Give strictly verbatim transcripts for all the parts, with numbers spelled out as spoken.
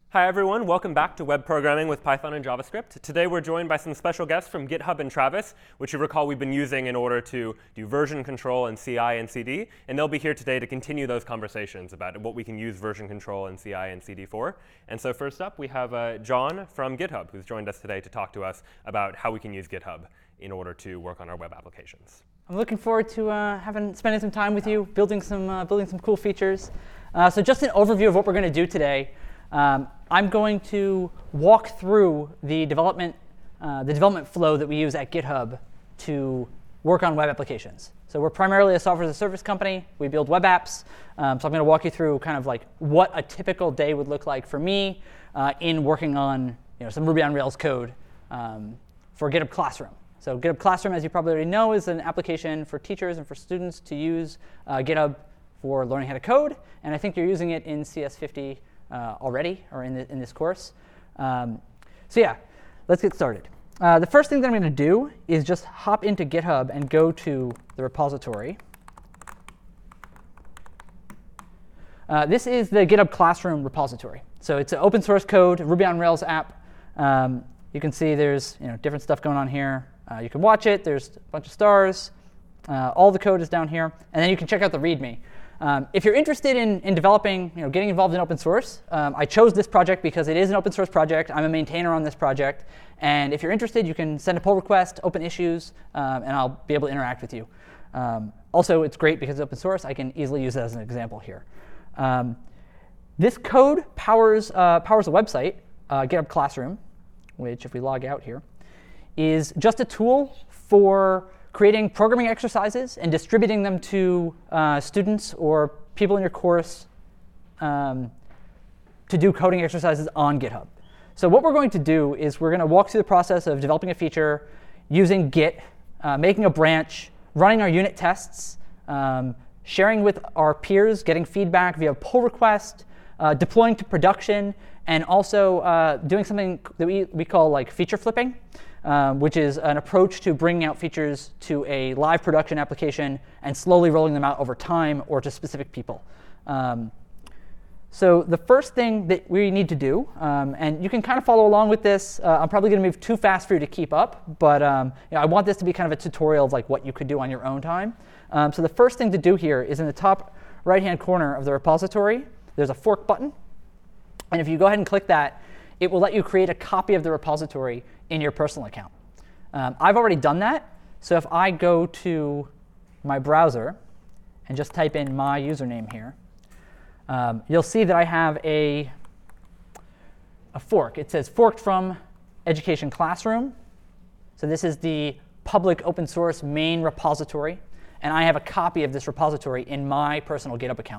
Hi everyone, welcome back to Web Programming with Python and JavaScript. Today we're joined by some special guests from GitHub and Travis, which you recall we've been using in order to do version control and C I and C D. And they'll be here today to continue those conversations about what we can use version control and C I and C D for. And so first up, we have uh, John from GitHub, who's joined us today to talk to us about how we can use GitHub in order to work on our web applications. I'm looking forward to uh, having spending some time with you, building some uh, building some cool features. Uh, so just an overview of what we're going to do today. Um, I'm going to walk through the development uh, the development flow that we use at GitHub to work on web applications. So we're primarily a software as a service company. We build web apps. Um, so I'm going to walk you through kind of like what a typical day would look like for me uh, in working on you know some Ruby on Rails code um, for GitHub Classroom. So GitHub Classroom, as you probably already know, is an application for teachers and for students to use uh, GitHub for learning how to code. And I think you're using it in C S fifty uh, already, or in, the, in this course. Um, so yeah, let's get started. Uh, the first thing that I'm going to do is just hop into GitHub and go to the repository. Uh, this is the GitHub Classroom repository. So it's an open source code, Ruby on Rails app. Um, you can see there's you know different stuff going on here. Uh, you can watch it. There's a bunch of stars. Uh, all the code is down here. And then you can check out the README. Um, if you're interested in, in developing, you know, getting involved in open source, um, I chose this project because it is an open source project. I'm a maintainer on this project. And if you're interested, you can send a pull request, open issues, um, and I'll be able to interact with you. Um, also, it's great because it's open source. I can easily use it as an example here. Um, this code powers, uh, powers a website, uh, GitHub Classroom, which if we log out here, is just a tool for creating programming exercises and distributing them to uh, students or people in your course um, to do coding exercises on GitHub. So what we're going to do is we're going to walk through the process of developing a feature using Git, uh, making a branch, running our unit tests, um, sharing with our peers, getting feedback via pull request, uh, deploying to production, and also uh, doing something that we, we call like feature flipping. Um, which is an approach to bringing out features to a live production application and slowly rolling them out over time or to specific people. Um, so the first thing that we need to do, um, and you can kind of follow along with this. Uh, I'm probably going to move too fast for you to keep up, but um, you know, I want this to be kind of a tutorial of like what you could do on your own time. Um, so the first thing to do here is in the top right-hand corner of the repository, there's a fork button. And if you go ahead and click that, it will let you create a copy of the repository in your personal account. Um, I've already done that. So if I go to my browser and just type in my username here, um, you'll see that I have a, a fork. It says forked from Education Classroom. So this is the public open source main repository. And I have a copy of this repository in my personal GitHub account.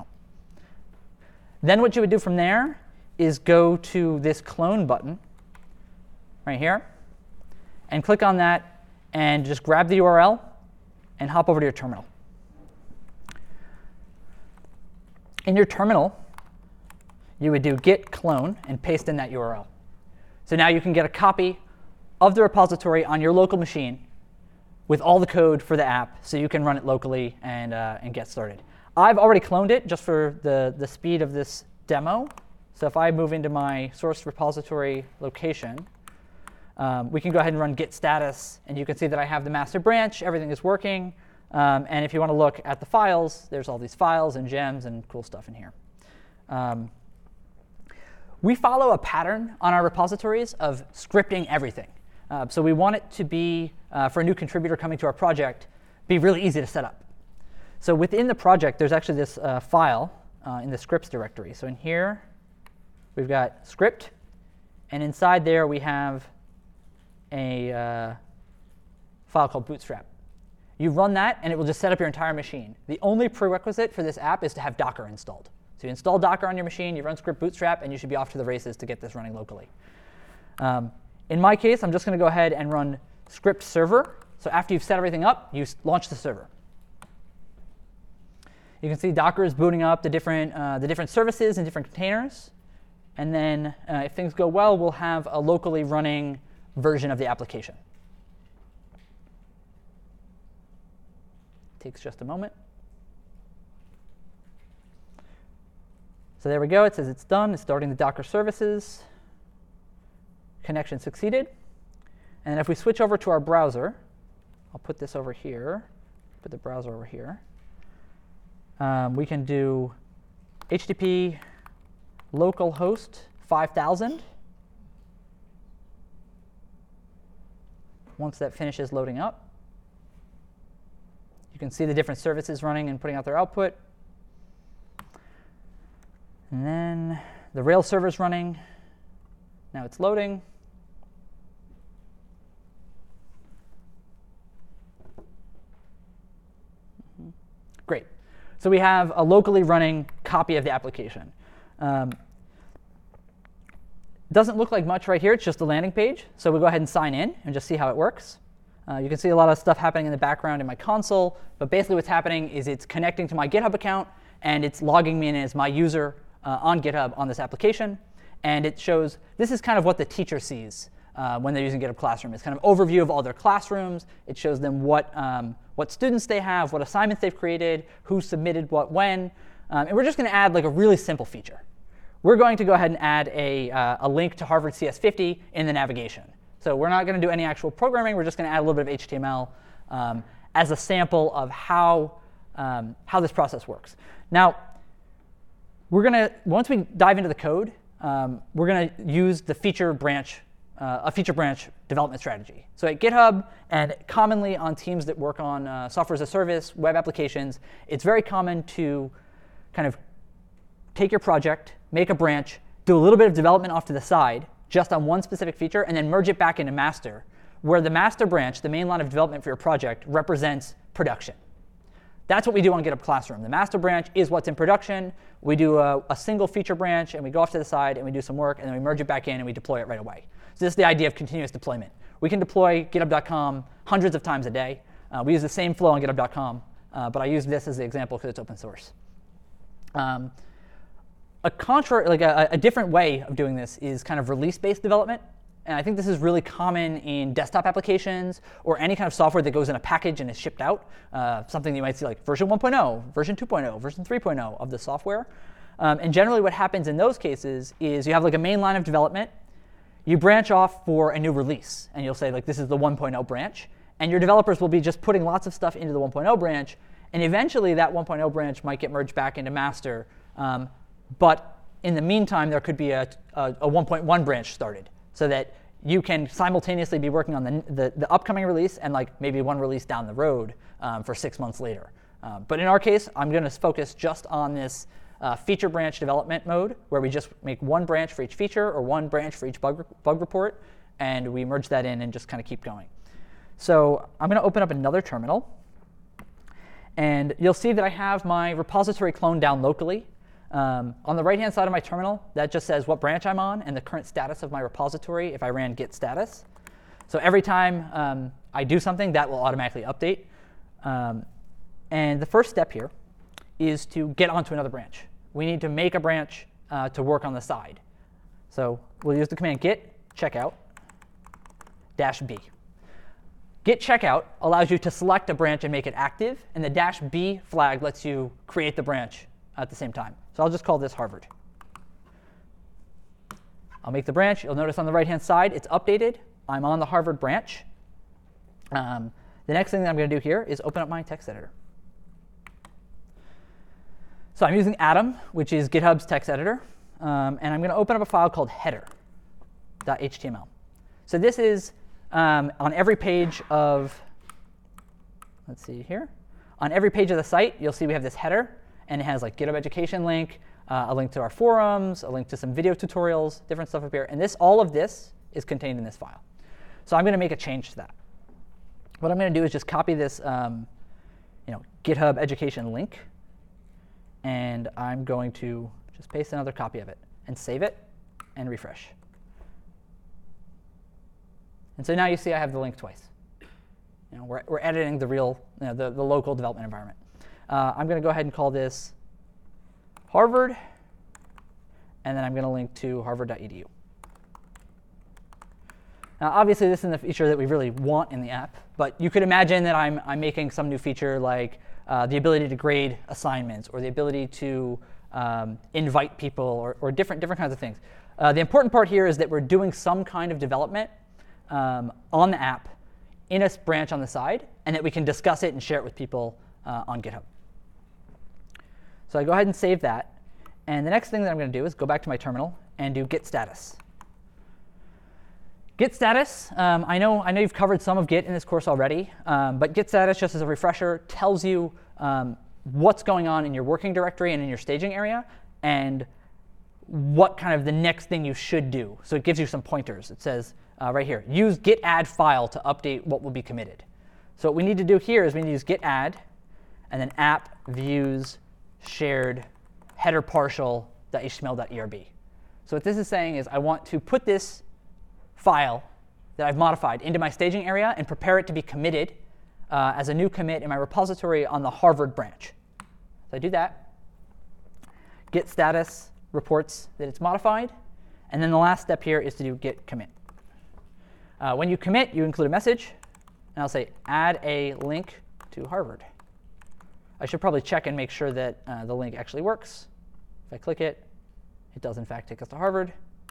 Then what you would do from there is go to this clone button right here and click on that and just grab the U R L and hop over to your terminal. In your terminal, you would do git clone and paste in that U R L. So now you can get a copy of the repository on your local machine with all the code for the app so you can run it locally and, uh, and get started. I've already cloned it just for the, the speed of this demo. So if I move into my source repository location, um, we can go ahead and run git status. And you can see that I have the master branch. Everything is working. Um, and if you want to look at the files, there's all these files and gems and cool stuff in here. Um, we follow a pattern on our repositories of scripting everything. Uh, so we want it to be, uh, for a new contributor coming to our project, be really easy to set up. So within the project, there's actually this uh, file uh, in the scripts directory. So in here, we've got script, and inside there we have a uh, file called Bootstrap. You run that, and it will just set up your entire machine. The only prerequisite for this app is to have Docker installed. So you install Docker on your machine, you run script Bootstrap, and you should be off to the races to get this running locally. Um, in my case, I'm just going to go ahead and run script server. So after you've set everything up, you launch the server. You can see Docker is booting up the different, uh, the different services and different containers. And then uh, if things go well, we'll have a locally running version of the application. Takes just a moment. So So there we go. It says it's done. It's starting the Docker services. Connection succeeded. And if we switch over to our browser, I'll put this over here, put the browser over here. Um, we can do H T T P localhost five thousand. Once that finishes loading up, you can see the different services running and putting out their output. And then the Rails server's running. Now it's loading. Great. So we have a locally running copy of the application. Um, doesn't look like much right here. It's just a landing page. So we'll go ahead and sign in and just see how it works. Uh, you can see a lot of stuff happening in the background in my console. But basically what's happening is it's connecting to my GitHub account, and it's logging me in as my user uh, on GitHub on this application. And it shows this is kind of what the teacher sees uh, when they're using GitHub Classroom. It's kind of overview of all their classrooms. It shows them what, um, what students they have, what assignments they've created, who submitted what when. Um, and we're just going to add like a really simple feature. We're going to go ahead and add a, uh, a link to Harvard C S fifty in the navigation. So we're not going to do any actual programming. We're just going to add a little bit of H T M L um, as a sample of how, um, how this process works. Now, we're going to, once we dive into the code, um, we're going to use the feature branch, uh, a feature branch development strategy. So at GitHub, and commonly on teams that work on uh, software as a service, web applications, it's very common to kind of take your project, make a branch, do a little bit of development off to the side, just on one specific feature, and then merge it back into master, where the master branch, the main line of development for your project, represents production. That's what we do on GitHub Classroom. The master branch is what's in production. We do a, a single feature branch, and we go off to the side, and we do some work, and then we merge it back in, and we deploy it right away. So this is the idea of continuous deployment. We can deploy GitHub dot com hundreds of times a day. Uh, we use the same flow on GitHub dot com, uh, but I use this as the example because it's open source. Um, a contrary, like a, a different way of doing this is kind of release-based development. And I think this is really common in desktop applications or any kind of software that goes in a package and is shipped out. Uh, something you might see like version one point oh, version two point oh, version three point oh of the software. Um, and generally what happens in those cases is you have like a main line of development. You branch off for a new release. And you'll say like this is the one point oh branch. And your developers will be just putting lots of stuff into the one point oh branch. And eventually that one point oh branch might get merged back into master. Um, but in the meantime, there could be a, a, a one point one branch started, so that you can simultaneously be working on the, the, the upcoming release and like maybe one release down the road um, for six months later. Uh, but in our case, I'm going to focus just on this uh, feature branch development mode, where we just make one branch for each feature or one branch for each bug, bug report, and we merge that in and just kind of keep going. So I'm going to open up another terminal. And you'll see that I have my repository clone down locally. Um, on the right-hand side of my terminal, that just says what branch I'm on and the current status of my repository if I ran git status. So every time um, I do something, that will automatically update. Um, and the first step here is to get onto another branch. We need to make a branch uh, to work on the side. So we'll use the command git checkout dash b. Git checkout allows you to select a branch and make it active, and the dash b flag lets you create the branch at the same time. So I'll just call this Harvard. I'll make the branch. You'll notice on the right-hand side, it's updated. I'm on the Harvard branch. Um, the next thing that I'm going to do here is open up my text editor. So I'm using Atom, which is GitHub's text editor. Um, and I'm going to open up a file called header dot H T M L. So this is um, on every page of, let's see here. On every page of the site, you'll see we have this header. And it has like GitHub education link, uh, a link to our forums, a link to some video tutorials, different stuff up here. And this, all of this is contained in this file. So I'm going to make a change to that. What I'm going to do is just copy this um, you know, GitHub education link. And I'm going to just paste another copy of it and save it and refresh. And so now you see I have the link twice. You know, we're, we're editing the real, you know, the, the local development environment. Uh, I'm going to go ahead and call this Harvard, and then I'm going to link to harvard dot e d u. Now, obviously, this isn't the feature that we really want in the app, but you could imagine that I'm, I'm making some new feature like uh, the ability to grade assignments or the ability to um, invite people, or, or different, different kinds of things. Uh, the important part here is that we're doing some kind of development um, on the app in a branch on the side, and that we can discuss it and share it with people uh, on GitHub. So I go ahead and save that. And the next thing that I'm going to do is go back to my terminal and do git status. Git status, um, I know I know you've covered some of Git in this course already, um, but git status, just as a refresher, tells you um, what's going on in your working directory and in your staging area, and what kind of the next thing you should do. So it gives you some pointers. It says uh, right here, use git add file to update what will be committed. So what we need to do here is we need to use git add, and then app views shared header partial.html.erb. So what this is saying is I want to put this file that I've modified into my staging area and prepare it to be committed uh, as a new commit in my repository on the Harvard branch. So I do that. Git status reports that it's modified. And then the last step here is to do git commit. Uh, when you commit, you include a message. And I'll say add a link to Harvard. I should probably check and make sure that uh, the link actually works. If I click it, it does in fact take us to Harvard.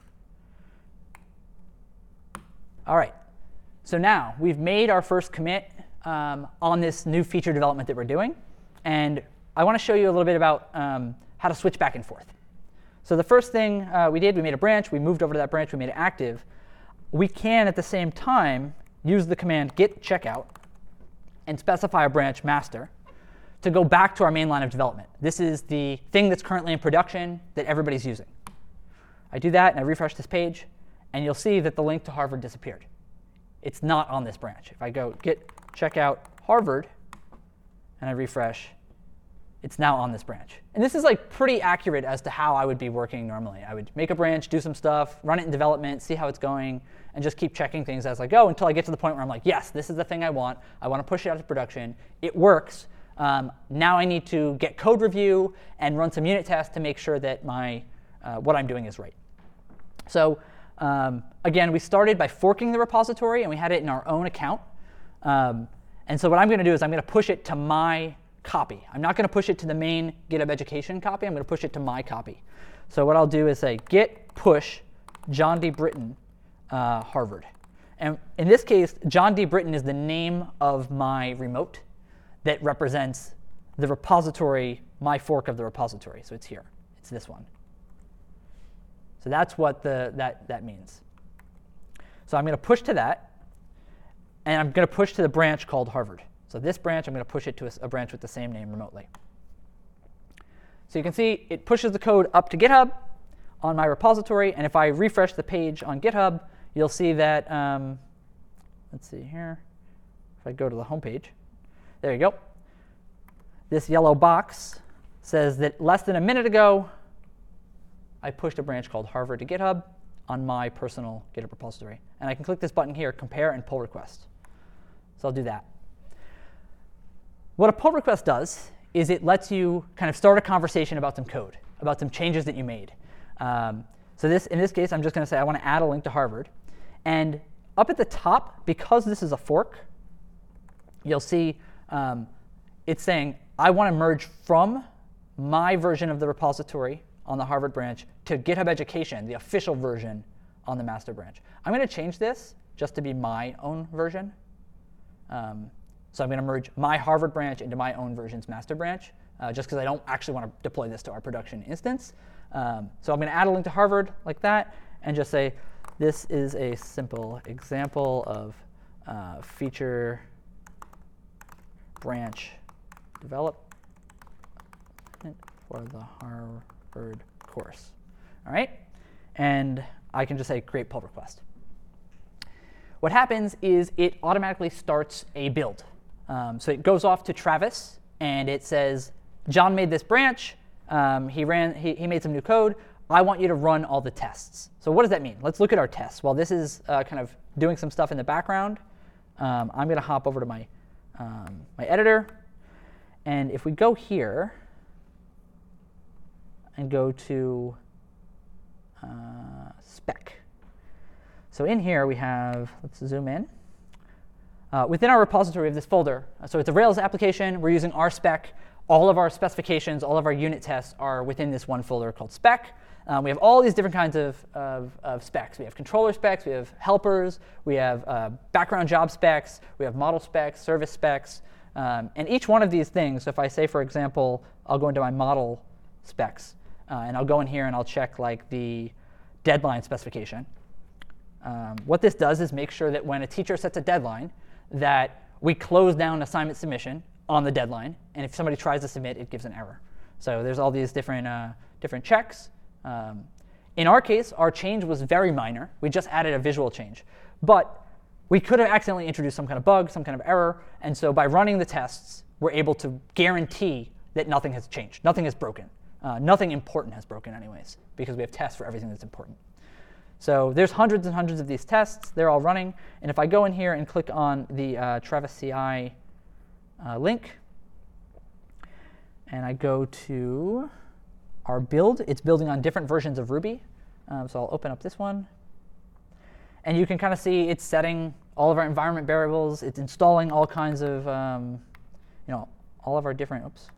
All right, so now we've made our first commit um, on this new feature development that we're doing. And I want to show you a little bit about um, how to switch back and forth. So the first thing uh, we did, we made a branch. We moved over to that branch. We made it active. We can, at the same time, use the command git checkout and specify a branch master to go back to our main line of development. This is the thing that's currently in production that everybody's using. I do that, and I refresh this page. And you'll see that the link to Harvard disappeared. It's not on this branch. If I go git checkout Harvard, and I refresh, it's now on this branch. And this is like pretty accurate as to how I would be working normally. I would make a branch, do some stuff, run it in development, see how it's going, and just keep checking things as I go until I get to the point where I'm like, yes, this is the thing I want. I want to push it out to production. It works. Um, now I need to get code review and run some unit tests to make sure that my uh, what I'm doing is right. So Um, again, we started by forking the repository, and we had it in our own account. Um, and so what I'm going to do is I'm going to push it to my copy. I'm not going to push it to the main GitHub Education copy. I'm going to push it to my copy. So what I'll do is say git push John D. Britton uh, Harvard. And in this case, John D. Britton is the name of my remote that represents the repository, my fork of the repository. So it's here. It's this one. So that's what the, that, that means. So I'm going to push to that, and I'm going to push to the branch called Harvard. So this branch, I'm going to push it to a, a branch with the same name remotely. So you can see it pushes the code up to GitHub on my repository. And if I refresh the page on GitHub, you'll see that, um, let's see here. If I go to the home page, there you go. This yellow box says that less than a minute ago, I pushed a branch called Harvard to GitHub on my personal GitHub repository. And I can click this button here, compare and pull request. So I'll do that. What a pull request does is it lets you kind of start a conversation about some code, about some changes that you made. Um, so this, in this case, I'm just going to say I want to add a link to Harvard. And up at the top, because this is a fork, you'll see um, it's saying I want to merge from my version of the repository on the Harvard branch to GitHub Education, the official version on the master branch. I'm going to change this just to be my own version. Um, so I'm going to merge my Harvard branch into my own version's master branch, uh, just because I don't actually want to deploy this to our production instance. Um, so I'm going to add a link to Harvard like that, and just say, this is a simple example of uh, feature branch development for the Harvard course. All right? And I can just say create pull request. What happens is it automatically starts a build. Um, so it goes off to Travis, and it says, John made this branch. Um, he, ran, he, he made some new code. I want you to run all the tests. So what does that mean? Let's look at our tests. While this is uh, kind of doing some stuff in the background, um, I'm going to hop over to my, um, my editor. And if we go here and go to uh, spec. So in here we have, let's zoom in. Uh, within our repository of this folder, so it's a Rails application. We're using R spec. all of our specifications, all of our unit tests are within this one folder called spec. Um, we have all these different kinds of, of, of specs. We have controller specs, we have helpers, we have uh, background job specs, we have model specs, service specs. Um, and each one of these things, so if I say, for example, I'll go into my model specs, uh, and I'll go in here and I'll check like the deadline specification. Um, what this does is make sure that when a teacher sets a deadline, that we close down assignment submission on the deadline. And if somebody tries to submit, it gives an error. So there's all these different, uh, different checks. Um, in our case, our change was very minor. We just added a visual change. But we could have accidentally introduced some kind of bug, some kind of error. And so by running the tests, we're able to guarantee that nothing has changed. Nothing is broken. Uh, nothing important has broken anyways, because we have tests for everything that's important. So there's hundreds and hundreds of these tests. They're all running. And if I go in here and click on the uh, Travis C I uh, link, and I go to our build, it's building on different versions of Ruby. Um, so I'll open up this one. And you can kind of see it's setting all of our environment variables. It's installing all kinds of, um, you know, all of our different, oops.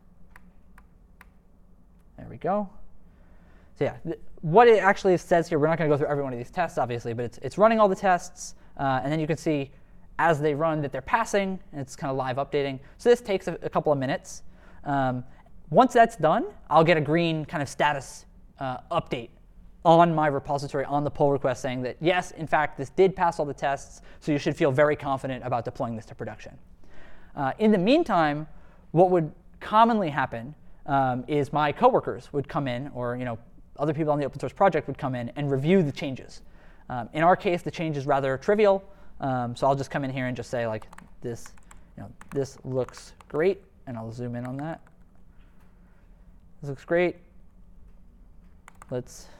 There we go. So yeah, th what it actually says here, we're not going to go through every one of these tests, obviously, but it's, it's running all the tests. Uh, and then you can see as they run that they're passing, and it's kind of live updating. So this takes a, a couple of minutes. Um, once that's done, I'll get a green kind of status uh, update on my repository, on the pull request, saying that, yes, in fact, this did pass all the tests, so you should feel very confident about deploying this to production. Uh, in the meantime, what would commonly happen um, is my coworkers would come in, or you know, other people on the open source project would come in and review the changes. Um, in our case, the change is rather trivial, um, so I'll just come in here and just say, like, this, you know, this looks great, and I'll zoom in on that. This looks great. Let's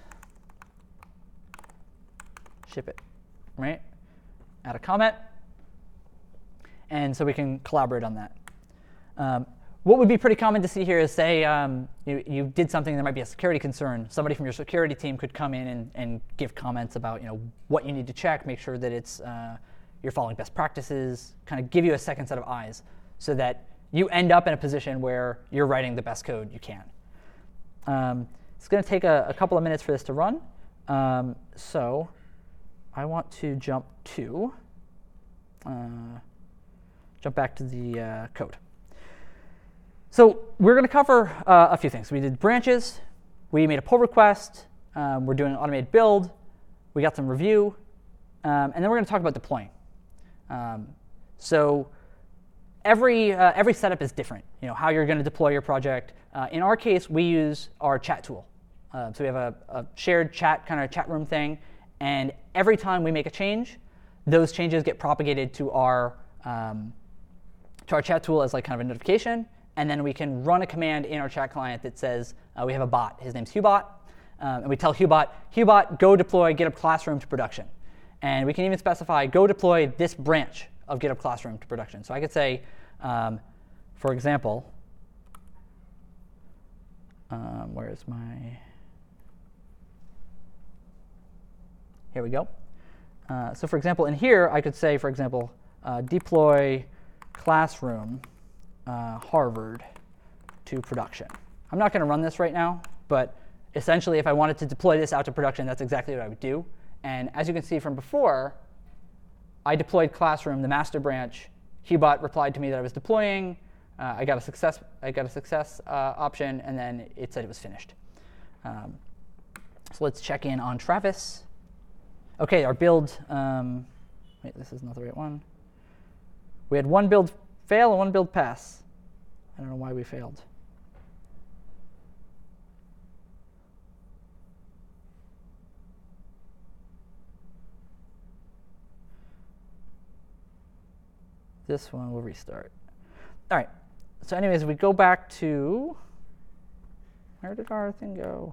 ship it, right? Add a comment. And so we can collaborate on that. Um, what would be pretty common to see here is, say um, you, you did something that might be a security concern. Somebody from your security team could come in and, and give comments about, you know, what you need to check, make sure that it's uh, you're following best practices, kind of give you a second set of eyes so that you end up in a position where you're writing the best code you can. Um, it's going to take a, a couple of minutes for this to run. Um, so I want to jump to, uh, jump back to the uh, code. So we're going to cover uh, a few things. We did branches. We made a pull request. Um, we're doing an automated build. We got some review. Um, and then we're going to talk about deploying. Um, so every, uh, every setup is different, you know, how you're going to deploy your project. Uh, in our case, we use our chat tool. Uh, so we have a, a shared chat, kind of chat room thing. And every time we make a change, those changes get propagated to our, um, to our chat tool as like kind of a notification. And then we can run a command in our chat client that says, uh, we have a bot. His name's Hubot. Um, and we tell Hubot, Hubot, go deploy GitHub Classroom to production. And we can even specify, go deploy this branch of GitHub Classroom to production. So I could say, um, for example, um, where is my, here we go. Uh, so for example, in here, I could say, for example, uh, deploy Classroom uh, Harvard to production. I'm not going to run this right now, but essentially, if I wanted to deploy this out to production, that's exactly what I would do. And as you can see from before, I deployed Classroom, the master branch. Hubot replied to me that I was deploying. Uh, I got a success. I got a success uh, option, and then it said it was finished. Um, so let's check in on Travis. OK, our build. Um, wait, this is not the right one. We had one build fail and one build pass. I don't know why we failed. This one will restart. All right. So anyways, we go back to, where did our thing go?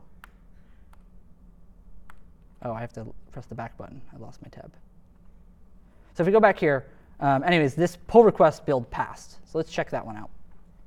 Oh, I have to press the back button. I lost my tab. So if we go back here, um, anyways, this pull request build passed. So let's check that one out.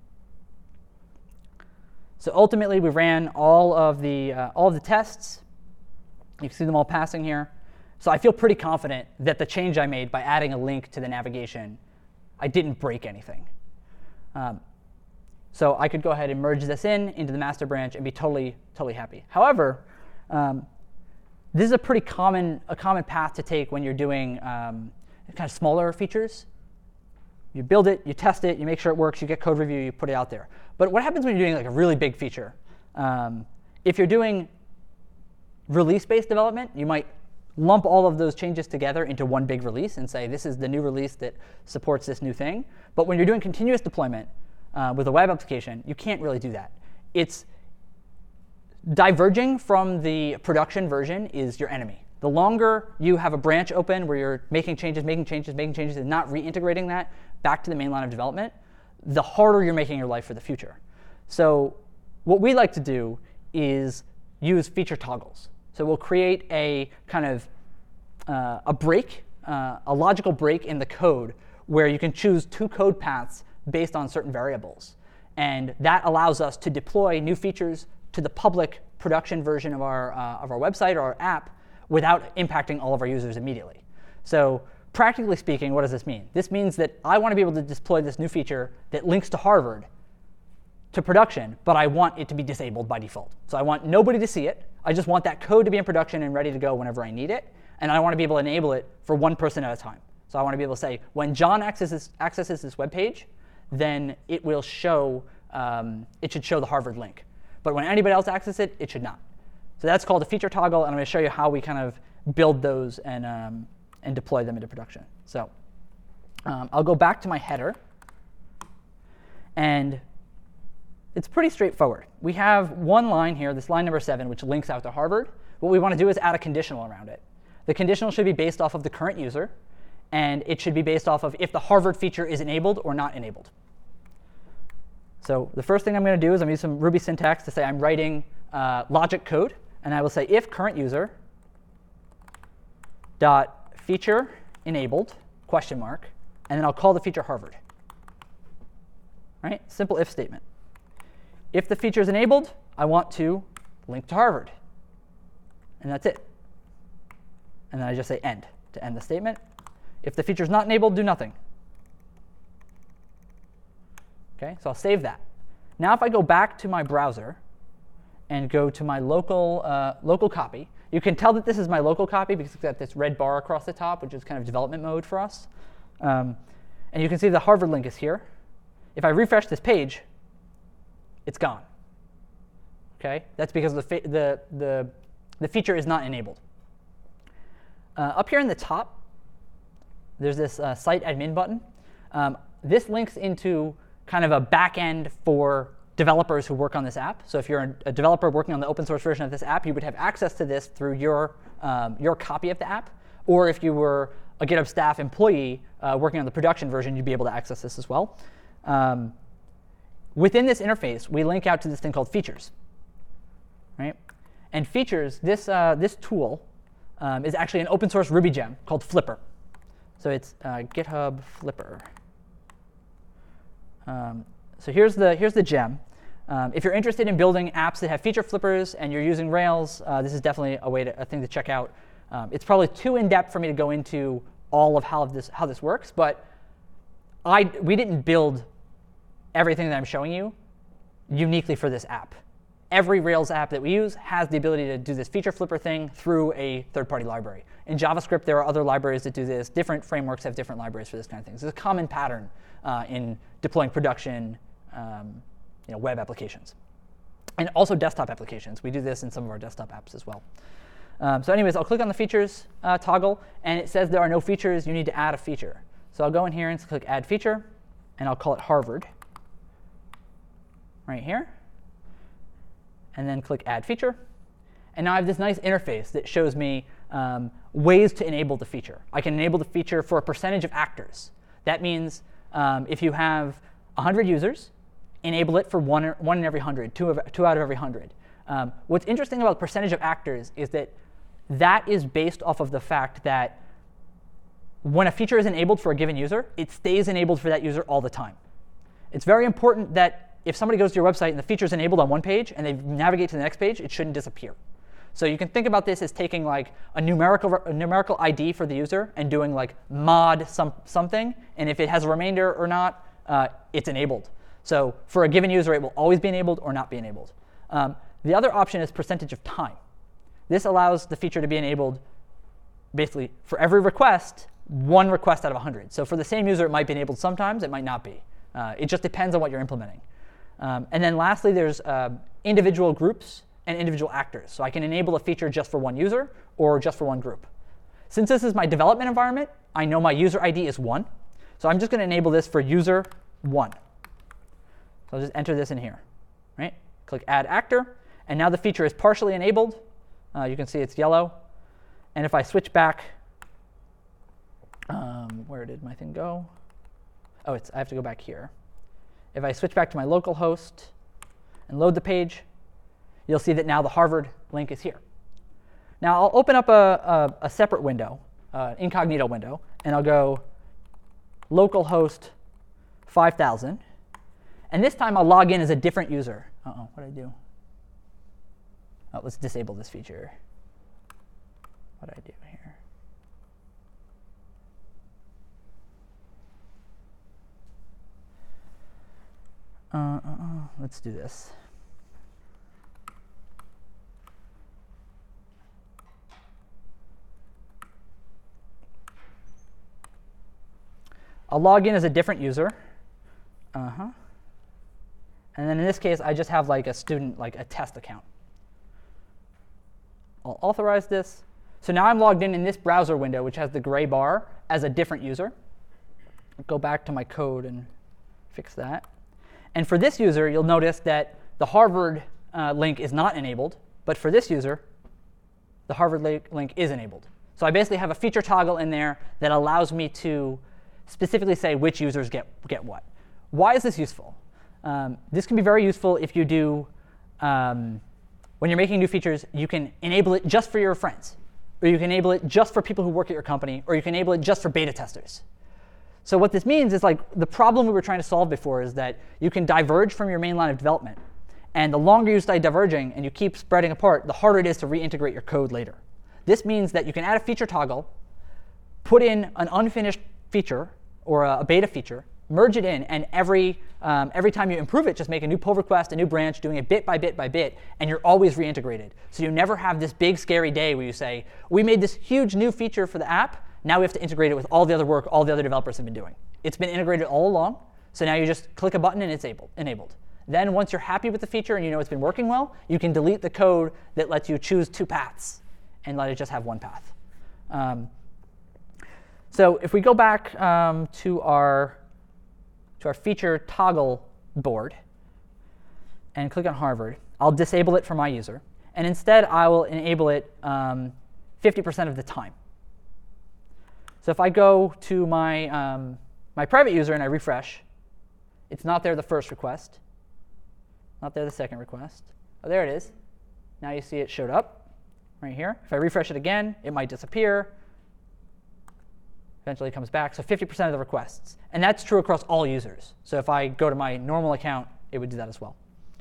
So ultimately, we ran all of the uh, all of the tests. You can see them all passing here. So I feel pretty confident that the change I made by adding a link to the navigation, I didn't break anything. Um, So I could go ahead and merge this in into the master branch and be totally, totally happy. However, um, this is a pretty common, a common path to take when you're doing um, kind of smaller features. You build it, you test it, you make sure it works, you get code review, you put it out there. But what happens when you're doing like a really big feature? Um, if you're doing release-based development, you might lump all of those changes together into one big release and say, this is the new release that supports this new thing. But when you're doing continuous deployment uh, with a web application, you can't really do that. It's diverging from the production version is your enemy. The longer you have a branch open where you're making changes, making changes, making changes, and not reintegrating that back to the main line of development, the harder you're making your life for the future. So what we like to do is use feature toggles. So we'll create a kind of uh, a break, uh, a logical break in the code where you can choose two code paths based on certain variables. And that allows us to deploy new features to the public production version of our, uh, of our website or our app without impacting all of our users immediately. So practically speaking, what does this mean? This means that I want to be able to deploy this new feature that links to Harvard to production, but I want it to be disabled by default. So I want nobody to see it. I just want that code to be in production and ready to go whenever I need it. And I want to be able to enable it for one person at a time. So I want to be able to say, when John accesses, accesses this web page, then it will show, um, it should show the Harvard link. But when anybody else accesses it, it should not. So that's called a feature toggle, and I'm going to show you how we kind of build those and, um, and deploy them into production. So um, I'll go back to my header. And it's pretty straightforward. We have one line here, this line number seven, which links out to Harvard. What we want to do is add a conditional around it. The conditional should be based off of the current user, and it should be based off of if the Harvard feature is enabled or not enabled. So the first thing I'm going to do is I'm going to use some Ruby syntax to say I'm writing uh, logic code. And I will say if current user dot feature enabled question mark, and then I'll call the feature Harvard. Right? Simple if statement. If the feature is enabled, I want to link to Harvard. And that's it. And then I just say end to end the statement. If the feature is not enabled, do nothing. OK, so I'll save that. Now if I go back to my browser and go to my local, uh, local copy, you can tell that this is my local copy because it's got this red bar across the top, which is kind of development mode for us. Um, and you can see the Harvard link is here. If I refresh this page, it's gone. Okay, that's because the, the, the, the feature is not enabled. Uh, up here in the top, there's this uh, site admin button. Um, this links into kind of a back end for developers who work on this app. So if you're a developer working on the open source version of this app, you would have access to this through your, um, your copy of the app. Or if you were a GitHub staff employee uh, working on the production version, you'd be able to access this as well. Um, within this interface, we link out to this thing called features. Right? And features, this, uh, this tool um, is actually an open source Ruby gem called Flipper. So it's uh, GitHub Flipper. Um, so here's the, here's the gem. Um, if you're interested in building apps that have feature flippers and you're using Rails, uh, this is definitely a way to, a thing to check out. Um, it's probably too in-depth for me to go into all of how this, how this works, but I, we didn't build everything that I'm showing you uniquely for this app. Every Rails app that we use has the ability to do this feature flipper thing through a third-party library. In JavaScript, there are other libraries that do this. Different frameworks have different libraries for this kind of thing. So it's a common pattern uh, in deploying production um, you know, web applications. And also desktop applications. We do this in some of our desktop apps as well. Um, so anyways, I'll click on the features uh, toggle, and it says there are no features. You need to add a feature. So I'll go in here and click Add Feature, and I'll call it Harvard right here. And then click Add Feature. And now I have this nice interface that shows me um, ways to enable the feature. I can enable the feature for a percentage of actors. That means um, if you have one hundred users, enable it for one, one in every one hundred, two, of, two out of every one hundred. Um, what's interesting about percentage of actors is that that is based off of the fact that when a feature is enabled for a given user, it stays enabled for that user all the time. It's very important that if somebody goes to your website and the feature is enabled on one page and they navigate to the next page, it shouldn't disappear. So you can think about this as taking like a numerical, a numerical I D for the user and doing like mod some, something. And if it has a remainder or not, uh, it's enabled. So for a given user, it will always be enabled or not be enabled. Um, the other option is percentage of time. This allows the feature to be enabled basically for every request, one request out of one hundred. So for the same user, it might be enabled sometimes. It might not be. Uh, it just depends on what you're implementing. Um, and then lastly, there's uh, individual groups and individual actors. So I can enable a feature just for one user or just for one group. Since this is my development environment, I know my user I D is one. So I'm just going to enable this for user one. So I'll just enter this in here. Right? Click Add Actor. And now the feature is partially enabled. Uh, you can see it's yellow. And if I switch back, um, where did my thing go? Oh, it's, I have to go back here. If I switch back to my local host and load the page, you'll see that now the Harvard link is here. Now I'll open up a, a, a separate window, uh, incognito window, and I'll go localhost five thousand. And this time I'll log in as a different user. Uh-oh, what did I do? Oh, let's disable this feature. What did I do here? Uh, uh, uh, let's do this. I'll log in as a different user. Uh-huh. And then in this case, I just have like a student, like a test account. I'll authorize this. So now I'm logged in in this browser window, which has the gray bar, as a different user. I'll go back to my code and fix that. And for this user, you'll notice that the Harvard uh, link is not enabled. But for this user, the Harvard link is enabled. So I basically have a feature toggle in there that allows me to specifically say which users get, get what. Why is this useful? Um, this can be very useful if you do, um, when you're making new features, you can enable it just for your friends. Or you can enable it just for people who work at your company. Or you can enable it just for beta testers. So what this means is like the problem we were trying to solve before is that you can diverge from your main line of development. And the longer you stay diverging and you keep spreading apart, the harder it is to reintegrate your code later. This means that you can add a feature toggle, put in an unfinished feature or a, a beta feature, merge it in, and every, um, every time you improve it, just make a new pull request, a new branch, doing it bit by bit by bit, and you're always reintegrated. So you never have this big, scary day where you say, we made this huge new feature for the app. Now we have to integrate it with all the other work all the other developers have been doing. It's been integrated all along. So now you just click a button and it's able, enabled. Then once you're happy with the feature and you know it's been working well, you can delete the code that lets you choose two paths and let it just have one path. Um, so if we go back um, to our to our feature toggle board and click on Harvard, I'll disable it for my user. And instead, I will enable it um, fifty percent of the time. So if I go to my, um, my private user and I refresh, it's not there the first request, not there the second request. Oh, there it is. Now you see it showed up right here. If I refresh it again, it might disappear. Eventually it comes back. So fifty percent of the requests. And that's true across all users. So if I go to my normal account, it would do that as well.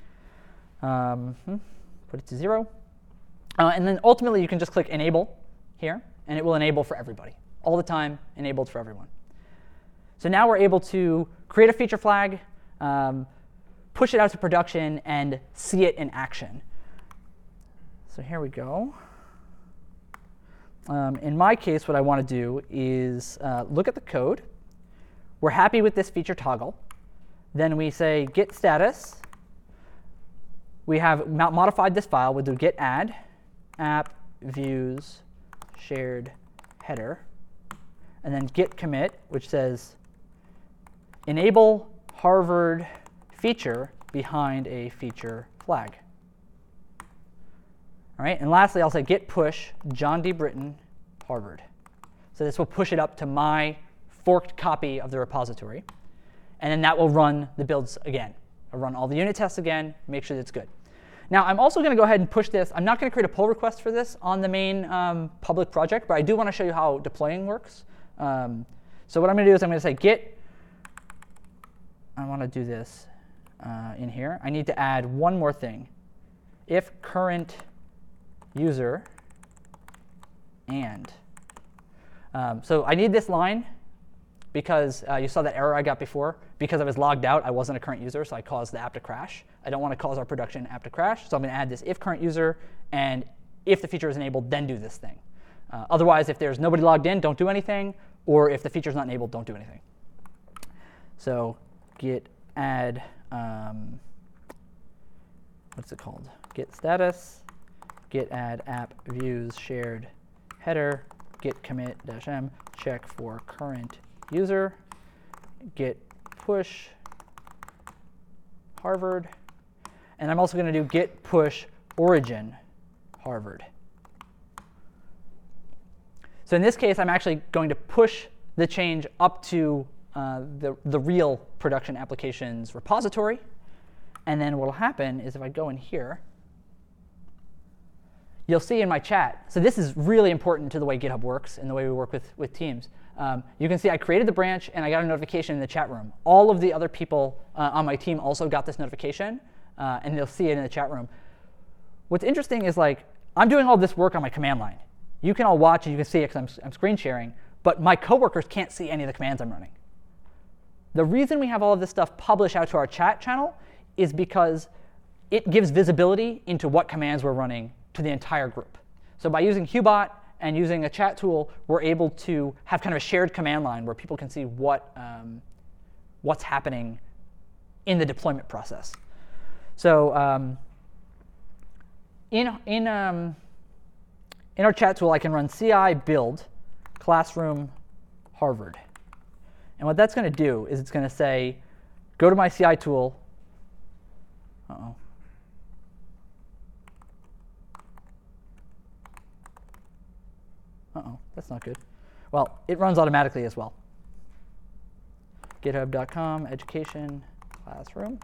Um, put it to zero. Uh, and then ultimately, you can just click Enable here, and it will enable for everybody. All the time, enabled for everyone. So now we're able to create a feature flag, um, push it out to production, and see it in action. So here we go. Um, in my case, what I want to do is uh, look at the code. We're happy with this feature toggle. Then we say git status. We have modified this file. We'll do git add app views shared header. And then git commit, which says enable Harvard feature behind a feature flag. All right, and lastly, I'll say git push John D. Britton Harvard. So this will push it up to my forked copy of the repository. And then that will run the builds again. I'll run all the unit tests again, make sure that it's good. Now, I'm also going to go ahead and push this. I'm not going to create a pull request for this on the main um, public project, but I do want to show you how deploying works. Um, so what I'm going to do is I'm going to say git. I want to do this uh, in here. I need to add one more thing. If current user and. Um, so I need this line because uh, you saw that error I got before. Because I was logged out, I wasn't a current user, so I caused the app to crash. I don't want to cause our production app to crash, so I'm going to add this if current user, and if the feature is enabled, then do this thing. Uh, otherwise, if there's nobody logged in, don't do anything, or if the feature is not enabled, don't do anything. So git add, um, what's it called? Git status, git add app views shared header, git commit dash m, check for current user, git push Harvard, and I'm also going to do git push origin Harvard. So in this case, I'm actually going to push the change up to uh, the, the real production applications repository. And then what will happen is if I go in here, you'll see in my chat. So this is really important to the way GitHub works and the way we work with, with teams. Um, you can see I created the branch, and I got a notification in the chat room. All of the other people uh, on my team also got this notification, uh, and they'll see it in the chat room. What's interesting is like I'm doing all this work on my command line. You can all watch, and you can see it because I'm, I'm screen sharing. But my coworkers can't see any of the commands I'm running. The reason we have all of this stuff published out to our chat channel is because it gives visibility into what commands we're running to the entire group. So by using Hubot and using a chat tool, we're able to have kind of a shared command line where people can see what, um, what's happening in the deployment process. So um, in, in, um, in our chat tool, I can run ci build classroom Harvard. And what that's going to do is it's going to say, go to my C I tool. Uh-oh. Uh-oh, that's not good. Well, it runs automatically as well. github dot com, education, classroom.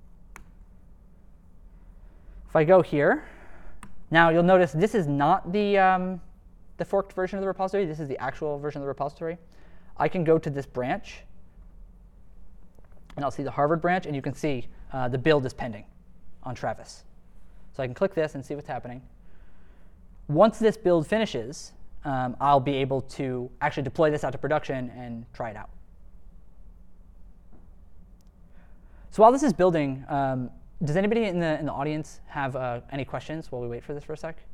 If I go here, now you'll notice this is not the, um, the forked version of the repository. This is the actual version of the repository. I can go to this branch, and I'll see the Harvard branch, and you can see uh, the build is pending on Travis. So I can click this and see what's happening. Once this build finishes, um, I'll be able to actually deploy this out to production and try it out. So while this is building, um, does anybody in the, in the audience have uh, any questions while we wait for this for a sec?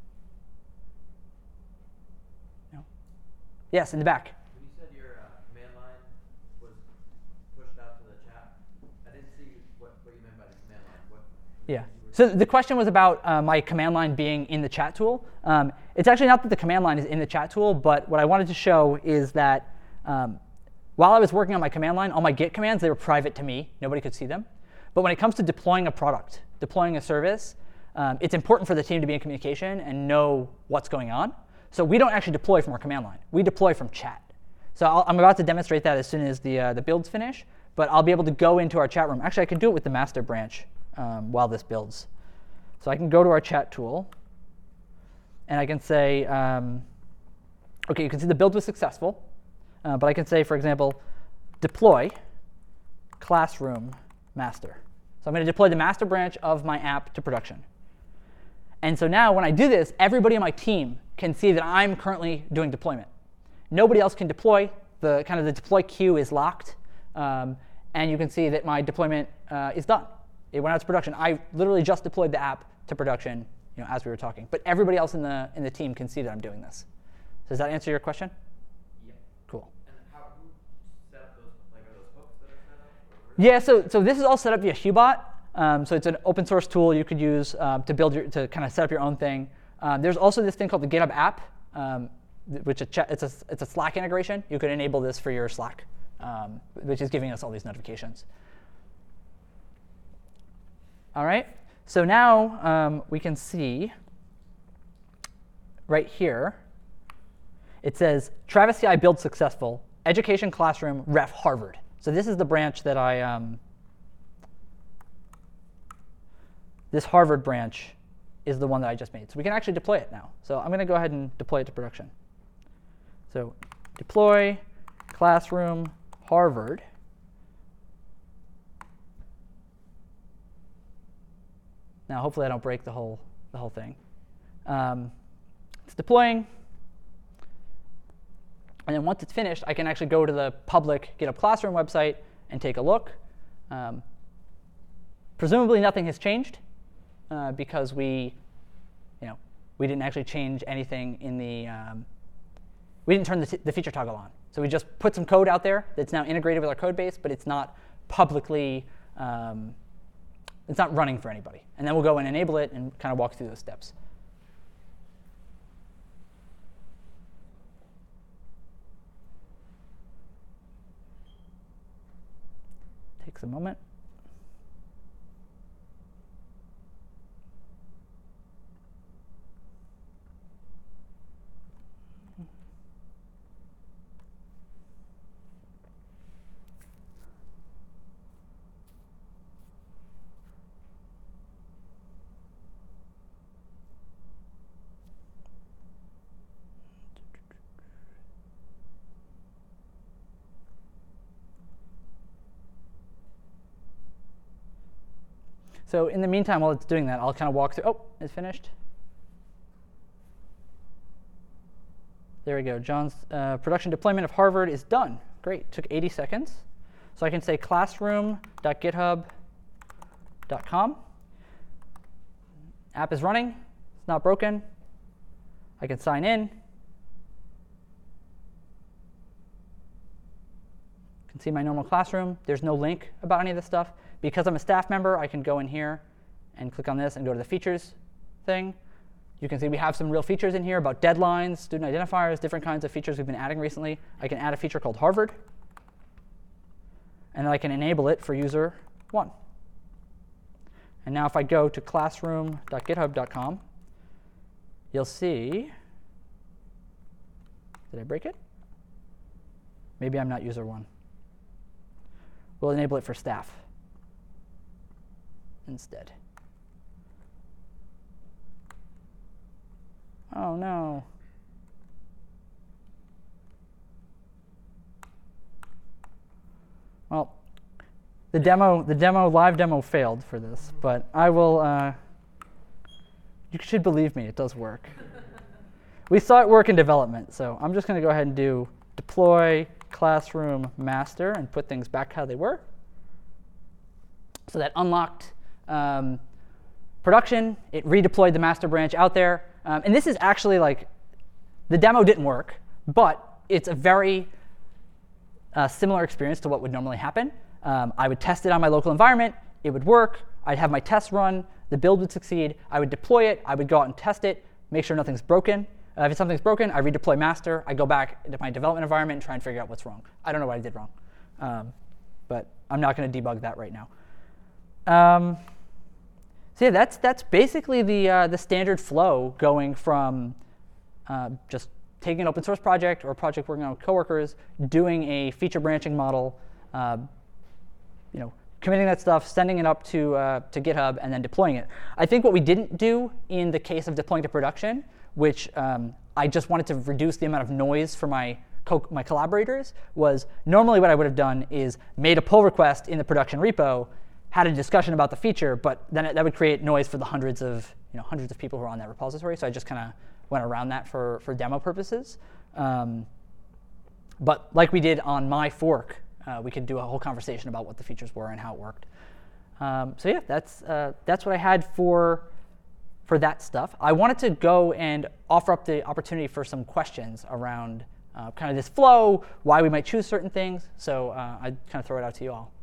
No? Yes, in the back. When you said your uh, command line was pushed out to the chat, I didn't see what, what you meant by the command line. What, Yeah. So the question was about uh, my command line being in the chat tool. Um, it's actually not that the command line is in the chat tool, but what I wanted to show is that um, while I was working on my command line, all my Git commands, they were private to me. Nobody could see them. But when it comes to deploying a product, deploying a service, um, it's important for the team to be in communication and know what's going on. So we don't actually deploy from our command line. We deploy from chat. So I'll, I'm about to demonstrate that as soon as the, uh, the builds finish. But I'll be able to go into our chat room. Actually, I can do it with the master branch um, while this builds. So I can go to our chat tool. And I can say, um, OK, you can see the build was successful. Uh, but I can say, for example, deploy classroom master. So I'm going to deploy the master branch of my app to production. And so now when I do this, everybody on my team can see that I'm currently doing deployment. Nobody else can deploy. The kind of the deploy queue is locked. Um, and you can see that my deployment uh, is done. It went out to production. I literally just deployed the app to production, you know, as we were talking. But everybody else in the in the team can see that I'm doing this. So does that answer your question? Yeah. Cool. And how who set up those? Like, are those hooks that are set up? Or Yeah. So so this is all set up via Hubot. Um, so it's an open source tool you could use um, to build your to kind of set up your own thing. Um, there's also this thing called the GitHub app, um, which it's a it's a Slack integration. You could enable this for your Slack, um, which is giving us all these notifications. All right. So now um, we can see right here. It says Travis C I build successful. Education classroom ref Harvard. So this is the branch that I um, this Harvard branch is the one that I just made. So we can actually deploy it now. So I'm going to go ahead and deploy it to production. So deploy classroom Harvard. Now, hopefully, I don't break the whole the whole thing. Um, it's deploying. And then once it's finished, I can actually go to the public GitHub Classroom website and take a look. Um, presumably nothing has changed uh, because we, you know, we didn't actually change anything in the, um, we didn't turn the, the feature toggle on. So we just put some code out there that's now integrated with our code base, but it's not publicly, um, it's not running for anybody. And then we'll go and enable it and kind of walk through those steps. Takes a moment. So in the meantime, while it's doing that, I'll kind of walk through. Oh, it's finished. There we go. John's uh, production deployment of Harvard is done. Great. Took eighty seconds. So I can say classroom dot github dot com. App is running. It's not broken. I can sign in. You can see my normal classroom. There's no link about any of this stuff. Because I'm a staff member, I can go in here and click on this and go to the features thing. You can see we have some real features in here about deadlines, student identifiers, different kinds of features we've been adding recently. I can add a feature called Harvard. And then I can enable it for user one. And now if I go to classroom dot github dot com, you'll see, did I break it? Maybe I'm not user one. We'll enable it for staff instead. Oh no. Well, the demo, the demo, live demo failed for this, but I will, uh, you should believe me, it does work. We saw it work in development, so I'm just going to go ahead and do deploy classroom master and put things back how they were. So that unlocked um, production. It redeployed the master branch out there. Um, and this is actually like, the demo didn't work, but it's a very uh, similar experience to what would normally happen. Um, I would test it on my local environment. It would work. I'd have my tests run. The build would succeed. I would deploy it. I would go out and test it, make sure nothing's broken. Uh, if something's broken, I redeploy master. I go back into my development environment and try and figure out what's wrong. I don't know what I did wrong, um, but I'm not going to debug that right now. Um, so yeah, that's that's basically the uh, the standard flow going from uh, just taking an open source project or a project working on with coworkers, doing a feature branching model, uh, you know, committing that stuff, sending it up to uh, to GitHub, and then deploying it. I think what we didn't do in the case of deploying to production, which um, I just wanted to reduce the amount of noise for my co my collaborators, was normally what I would have done is made a pull request in the production repo, had a discussion about the feature, but then it, that would create noise for the hundreds of you know hundreds of people who are on that repository. So I just kind of went around that for for demo purposes. Um, but like we did on my fork, uh, we could do a whole conversation about what the features were and how it worked. Um, so yeah, that's uh, that's what I had for for that stuff. I wanted to go and offer up the opportunity for some questions around uh, kind of this flow, why we might choose certain things. So uh, I'd kind of throw it out to you all.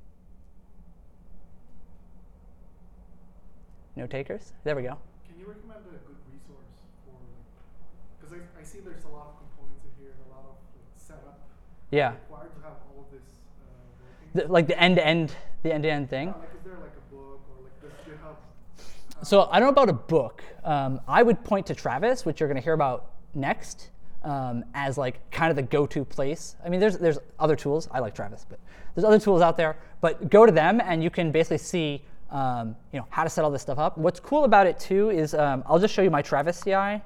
No takers? There we go. Can you recommend a good resource for, because I, I see there's a lot of components in here and a lot of like, setup Yeah. required to have all of this uh, working. The, like the end-to-end, the end-to-end thing. Yeah, like is there like a book or like does GitHub? have- So I don't know about a book. Um, I would point to Travis, which you're going to hear about next, um, as like kind of the go-to place. I mean, there's there's other tools. I like Travis, but there's other tools out there. But go to them, and you can basically see um, you know how to set all this stuff up. What's cool about it too is um, I'll just show you my Travis C I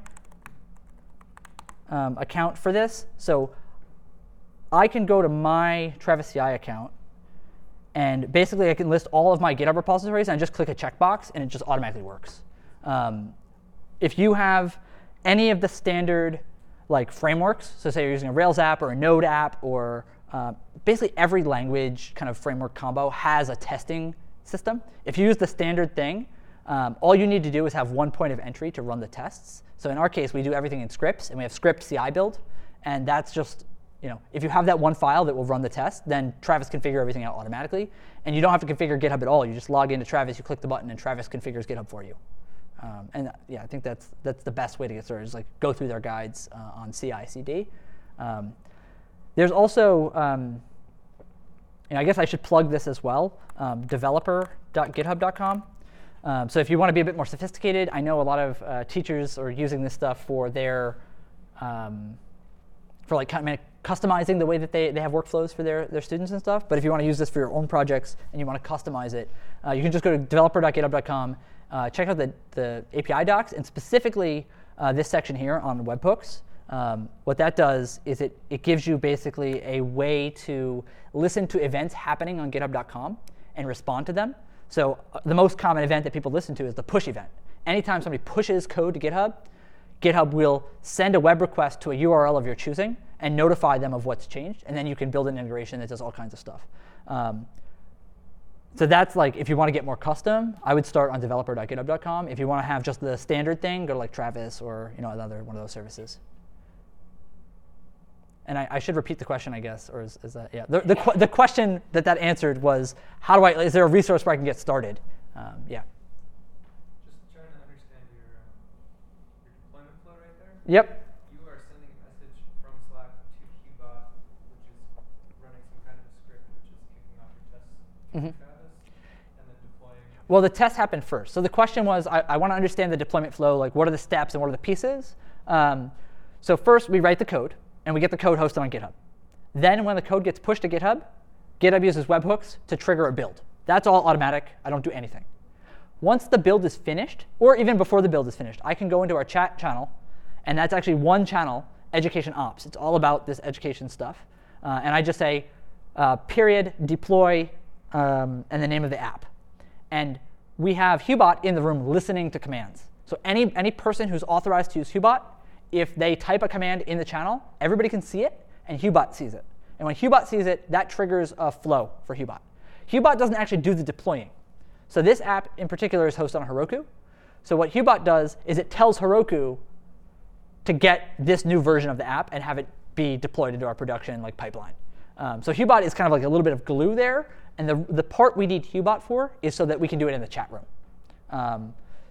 um, account for this. So I can go to my Travis C I account. And basically, I can list all of my GitHub repositories, and I just click a checkbox, and it just automatically works. Um, if you have any of the standard like frameworks. So say you're using a Rails app or a Node app, or uh, basically every language kind of framework combo has a testing system. If you use the standard thing, um, all you need to do is have one point of entry to run the tests. So in our case, we do everything in scripts, and we have script C I build. And that's just, you know, if you have that one file that will run the test, then Travis can figure everything out automatically. And you don't have to configure GitHub at all. You just log into Travis, you click the button, and Travis configures GitHub for you. Um, and yeah, I think that's that's the best way to get started, is like go through their guides uh, on C I C D. Um, there's also, um, you know, I guess I should plug this as well, um, developer dot github dot com. Um, so if you want to be a bit more sophisticated, I know a lot of uh, teachers are using this stuff for their, um, for like kind of customizing the way that they, they have workflows for their, their students and stuff. But if you want to use this for your own projects and you want to customize it, uh, you can just go to developer dot github dot com, uh, check out the, the A P I docs, and specifically uh, this section here on webhooks. Um, what that does is it, it gives you basically a way to listen to events happening on github dot com and respond to them. So uh, the most common event that people listen to is the push event. Anytime somebody pushes code to GitHub, GitHub will send a web request to a U R L of your choosing and notify them of what's changed. And then you can build an integration that does all kinds of stuff. Um, so that's like, if you want to get more custom, I would start on developer dot github dot com. If you want to have just the standard thing, go to like Travis or you know another one of those services. And I, I should repeat the question, I guess, or is, is that, yeah. The, the, qu the question that that answered was, how do I, is there a resource where I can get started? Um, yeah. Just trying to understand your, um, your deployment flow right there. Yep. You are sending a message from Slack to Qbot, which is running some kind of a script, which is kicking off your tests to Mm-hmm. Travis, and then deploying. Well, the test happened first. So the question was, I, I want to understand the deployment flow, like what are the steps and what are the pieces? Um, so first, we write the code. And we get the code hosted on GitHub. Then when the code gets pushed to GitHub, GitHub uses webhooks to trigger a build. That's all automatic. I don't do anything. Once the build is finished, or even before the build is finished, I can go into our chat channel. And that's actually one channel, Education Ops. It's all about this education stuff. Uh, and I just say, uh, period, deploy, um, and the name of the app. And we have Hubot in the room listening to commands. So any, any person who's authorized to use Hubot, if they type a command in the channel, everybody can see it, and Hubot sees it. And when Hubot sees it, that triggers a flow for Hubot. Hubot doesn't actually do the deploying. So this app in particular is hosted on Heroku. So what Hubot does is it tells Heroku to get this new version of the app and have it be deployed into our production like pipeline. Um, so Hubot is kind of like a little bit of glue there. And the, the part we need Hubot for is so that we can do it in the chat room. Um,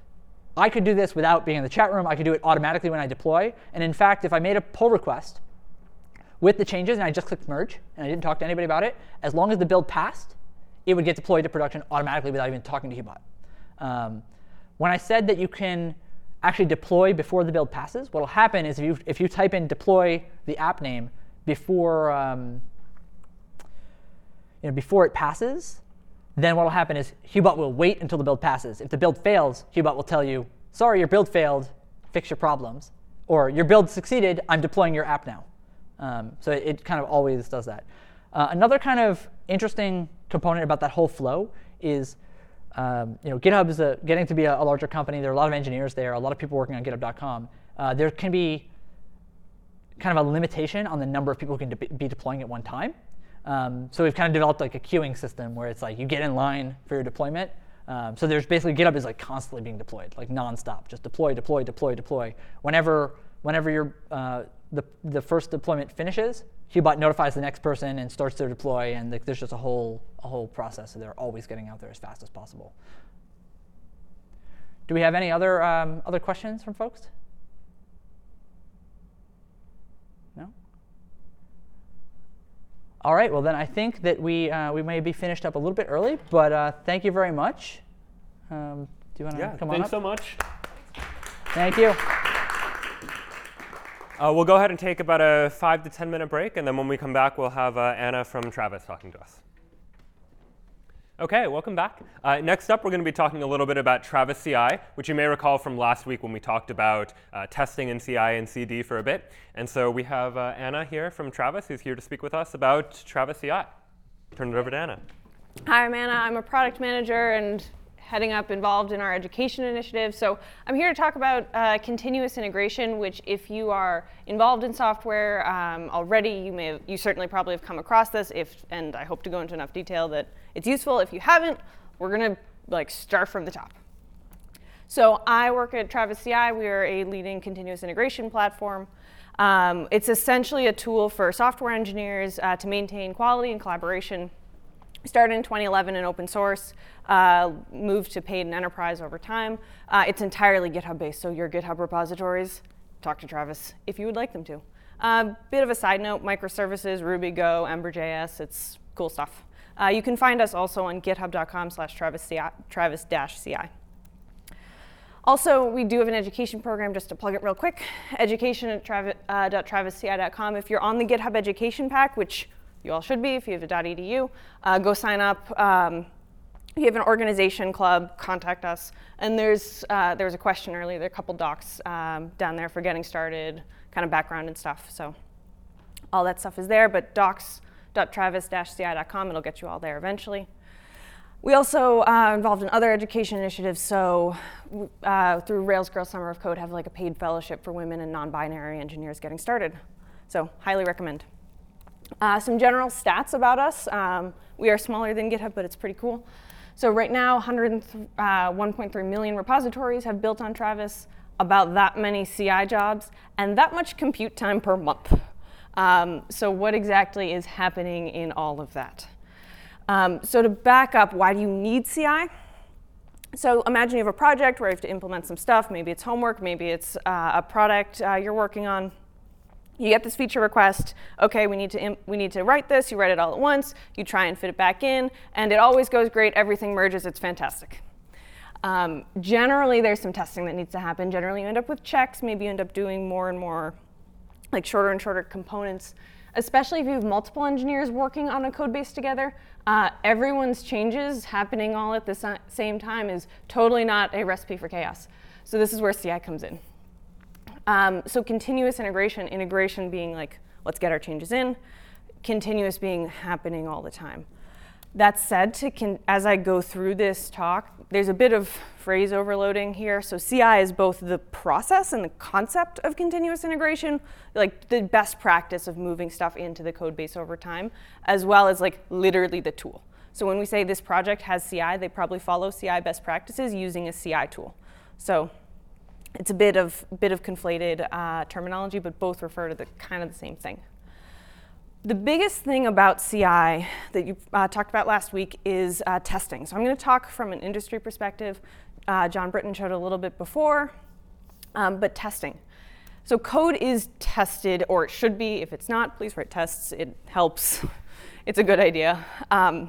I could do this without being in the chat room. I could do it automatically when I deploy. And in fact, if I made a pull request with the changes and I just clicked merge and I didn't talk to anybody about it, as long as the build passed, it would get deployed to production automatically without even talking to Hubot. Um, when I said that you can actually deploy before the build passes, what will happen is if you, if you type in deploy the app name before, um, you know, before it passes, then what will happen is Hubot will wait until the build passes. If the build fails, Hubot will tell you, sorry, your build failed, fix your problems. Or your build succeeded, I'm deploying your app now. Um, so it, it kind of always does that. Uh, another kind of interesting component about that whole flow is um, you know, GitHub is a, getting to be a, a larger company. There are a lot of engineers there, a lot of people working on github dot com. Uh, there can be kind of a limitation on the number of people who can de be deploying at one time. Um, so we've kind of developed like a queuing system where it's like you get in line for your deployment. Um, so there's basically GitHub is like constantly being deployed, like nonstop, just deploy, deploy, deploy, deploy. Whenever whenever your uh, the the first deployment finishes, Hubot notifies the next person and starts their deploy, and like, there's just a whole a whole process. So they're always getting out there as fast as possible. Do we have any other um, other questions from folks? No? All right, well then I think that we uh, we may be finished up a little bit early, but uh, thank you very much. Um, do you want to Yeah, come on thanks up? so much. Thank you. Uh, we'll go ahead and take about a five to ten minute break, and then when we come back, we'll have uh, Anna from Travis talking to us. OK, welcome back. Uh, next up, we're going to be talking a little bit about Travis C I, which you may recall from last week when we talked about uh, testing in C I and C D for a bit. And so we have uh, Anna here from Travis, who's here to speak with us about Travis C I. Turn it over to Anna. Hi, I'm Anna. I'm a product manager and heading up involved in our education initiative. So I'm here to talk about uh, continuous integration, which if you are involved in software um, already, you may have, you certainly probably have come across this, if, and I hope to go into enough detail that it's useful. If you haven't, we're going to like start from the top. So I work at Travis C I. We are a leading continuous integration platform. Um, it's essentially a tool for software engineers uh, to maintain quality and collaboration. Started in twenty eleven in open source, uh, moved to paid and enterprise over time. Uh, it's entirely GitHub based, so your GitHub repositories, talk to Travis if you would like them to. A uh, bit of a side note, microservices, Ruby, Go, Ember.js, it's cool stuff. Uh, you can find us also on github.com slash travis-ci. Also, we do have an education program, just to plug it real quick, education at travis, uh, .travis-ci dot com. If you're on the GitHub Education Pack, which you all should be if you have a .edu, uh, go sign up. Um, if you have an organization club, contact us. And there's uh, there was a question earlier, there are a couple docs um, down there for getting started, kind of background and stuff. So all that stuff is there, but docs dot travis dash ci dot com, it'll get you all there eventually. We also uh, involved in other education initiatives, so uh, through Rails Girl Summer of Code have like a paid fellowship for women and non-binary engineers getting started. So highly recommend. Uh, some general stats about us. Um, we are smaller than GitHub, but it's pretty cool. So right now, one point three million repositories have built on Travis, about that many C I jobs, and that much compute time per month. Um, so what exactly is happening in all of that? Um, so to back up, why do you need C I? So imagine you have a project where you have to implement some stuff. Maybe it's homework, maybe it's uh, a product uh, you're working on. You get this feature request, okay, we need to imp- we need to write this, you write it all at once, you try and fit it back in, and it always goes great, everything merges, it's fantastic. Um, generally, there's some testing that needs to happen. Generally, you end up with checks, maybe you end up doing more and more, like shorter and shorter components, especially if you have multiple engineers working on a code base together. Uh, everyone's changes happening all at the sa- same time is totally not a recipe for chaos. So this is where C I comes in. Um, so continuous integration, integration being like, let's get our changes in, continuous being happening all the time. That said, to con- as I go through this talk, there's a bit of phrase overloading here. So C I is both the process and the concept of continuous integration, like the best practice of moving stuff into the code base over time, as well as like literally the tool. So when we say this project has C I, they probably follow C I best practices using a C I tool. So it's a bit of bit of conflated uh, terminology, but both refer to the kind of the same thing. The biggest thing about C I that you uh, talked about last week is uh, testing. So I'm going to talk from an industry perspective. Uh, John Britton showed a little bit before, um, but testing. So code is tested, or it should be. If it's not, please write tests. It helps. It's a good idea. Um,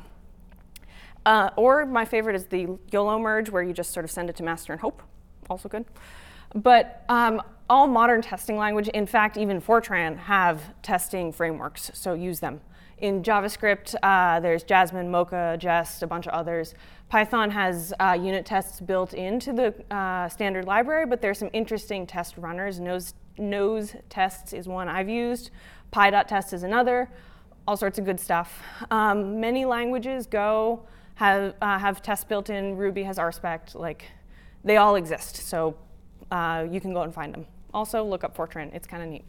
uh, or my favorite is the YOLO merge, where you just sort of send it to master and hope. Also good. But um, all modern testing language, in fact, even Fortran, have testing frameworks, so use them. In JavaScript, uh, there's Jasmine, Mocha, Jest, a bunch of others. Python has uh, unit tests built into the uh, standard library, but there's some interesting test runners. Nose, nose tests is one I've used. Py.test is another. All sorts of good stuff. Um, many languages, Go, have, uh, have tests built in. Ruby has RSpec. Like, they all exist, so Uh, you can go and find them. Also, look up Fortran. It's kind of neat.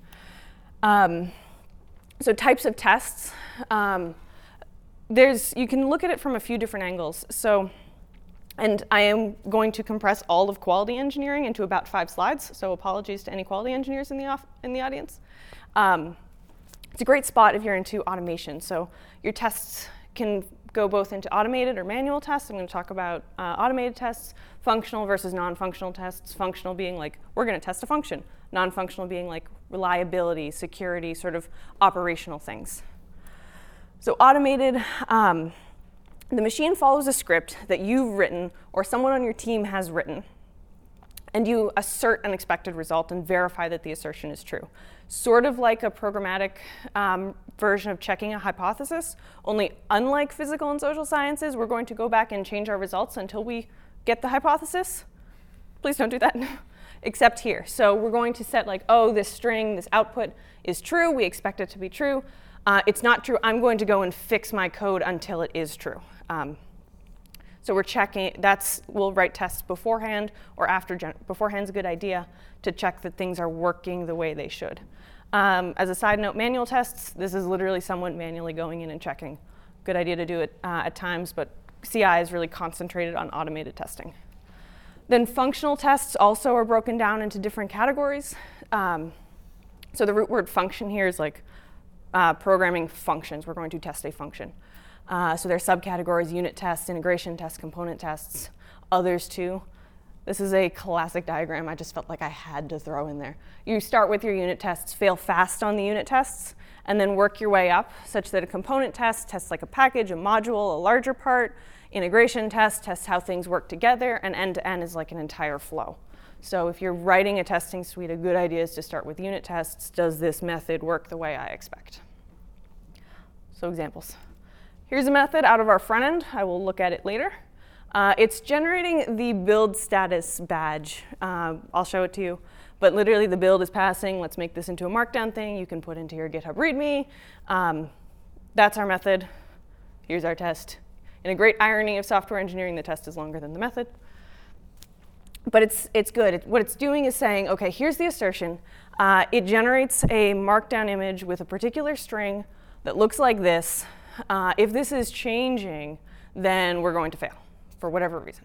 Um, so types of tests. Um, there's you can look at it from a few different angles. So, and I am going to compress all of quality engineering into about five slides. So apologies to any quality engineers in the off, in the audience. Um, it's a great spot if you're into automation. So your tests can go both into automated or manual tests. I'm going to talk about uh, automated tests, functional versus non-functional tests. Functional being like, we're going to test a function. Non-functional being like reliability, security, sort of operational things. So automated, um, the machine follows a script that you've written or someone on your team has written, and you assert an expected result and verify that the assertion is true. Sort of like a programmatic um, version of checking a hypothesis, only unlike physical and social sciences, we're going to go back and change our results until we get the hypothesis. Please don't do that, except here. So we're going to set like, oh, this string, this output is true, we expect it to be true. Uh, it's not true, I'm going to go and fix my code until it is true. Um, So we're checking, that's, we'll write tests beforehand or after, gen- beforehand's a good idea to check that things are working the way they should. Um, as a side note, manual tests, this is literally someone manually going in and checking. Good idea to do it uh, at times, but C I is really concentrated on automated testing. Then functional tests also are broken down into different categories. Um, so the root word function here is like uh, programming functions. We're going to test a function. Uh, so there are subcategories: unit tests, integration tests, component tests, others too. This is a classic diagram I just felt like I had to throw in there. You start with your unit tests, fail fast on the unit tests, and then work your way up such that a component test tests like a package, a module, a larger part. Integration test tests how things work together, and end-to-end is like an entire flow. So if you're writing a testing suite, a good idea is to start with unit tests. Does this method work the way I expect? So examples. Here's a method out of our front end. I will look at it later. Uh, it's generating the build status badge. Uh, I'll show it to you. But literally the build is passing. Let's make this into a markdown thing. You can put into your GitHub README. Um, that's our method. Here's our test. In a great irony of software engineering, the test is longer than the method. But it's, it's good. It, what it's doing is saying, OK, here's the assertion. Uh, it generates a markdown image with a particular string that looks like this. Uh, if this is changing, then we're going to fail for whatever reason.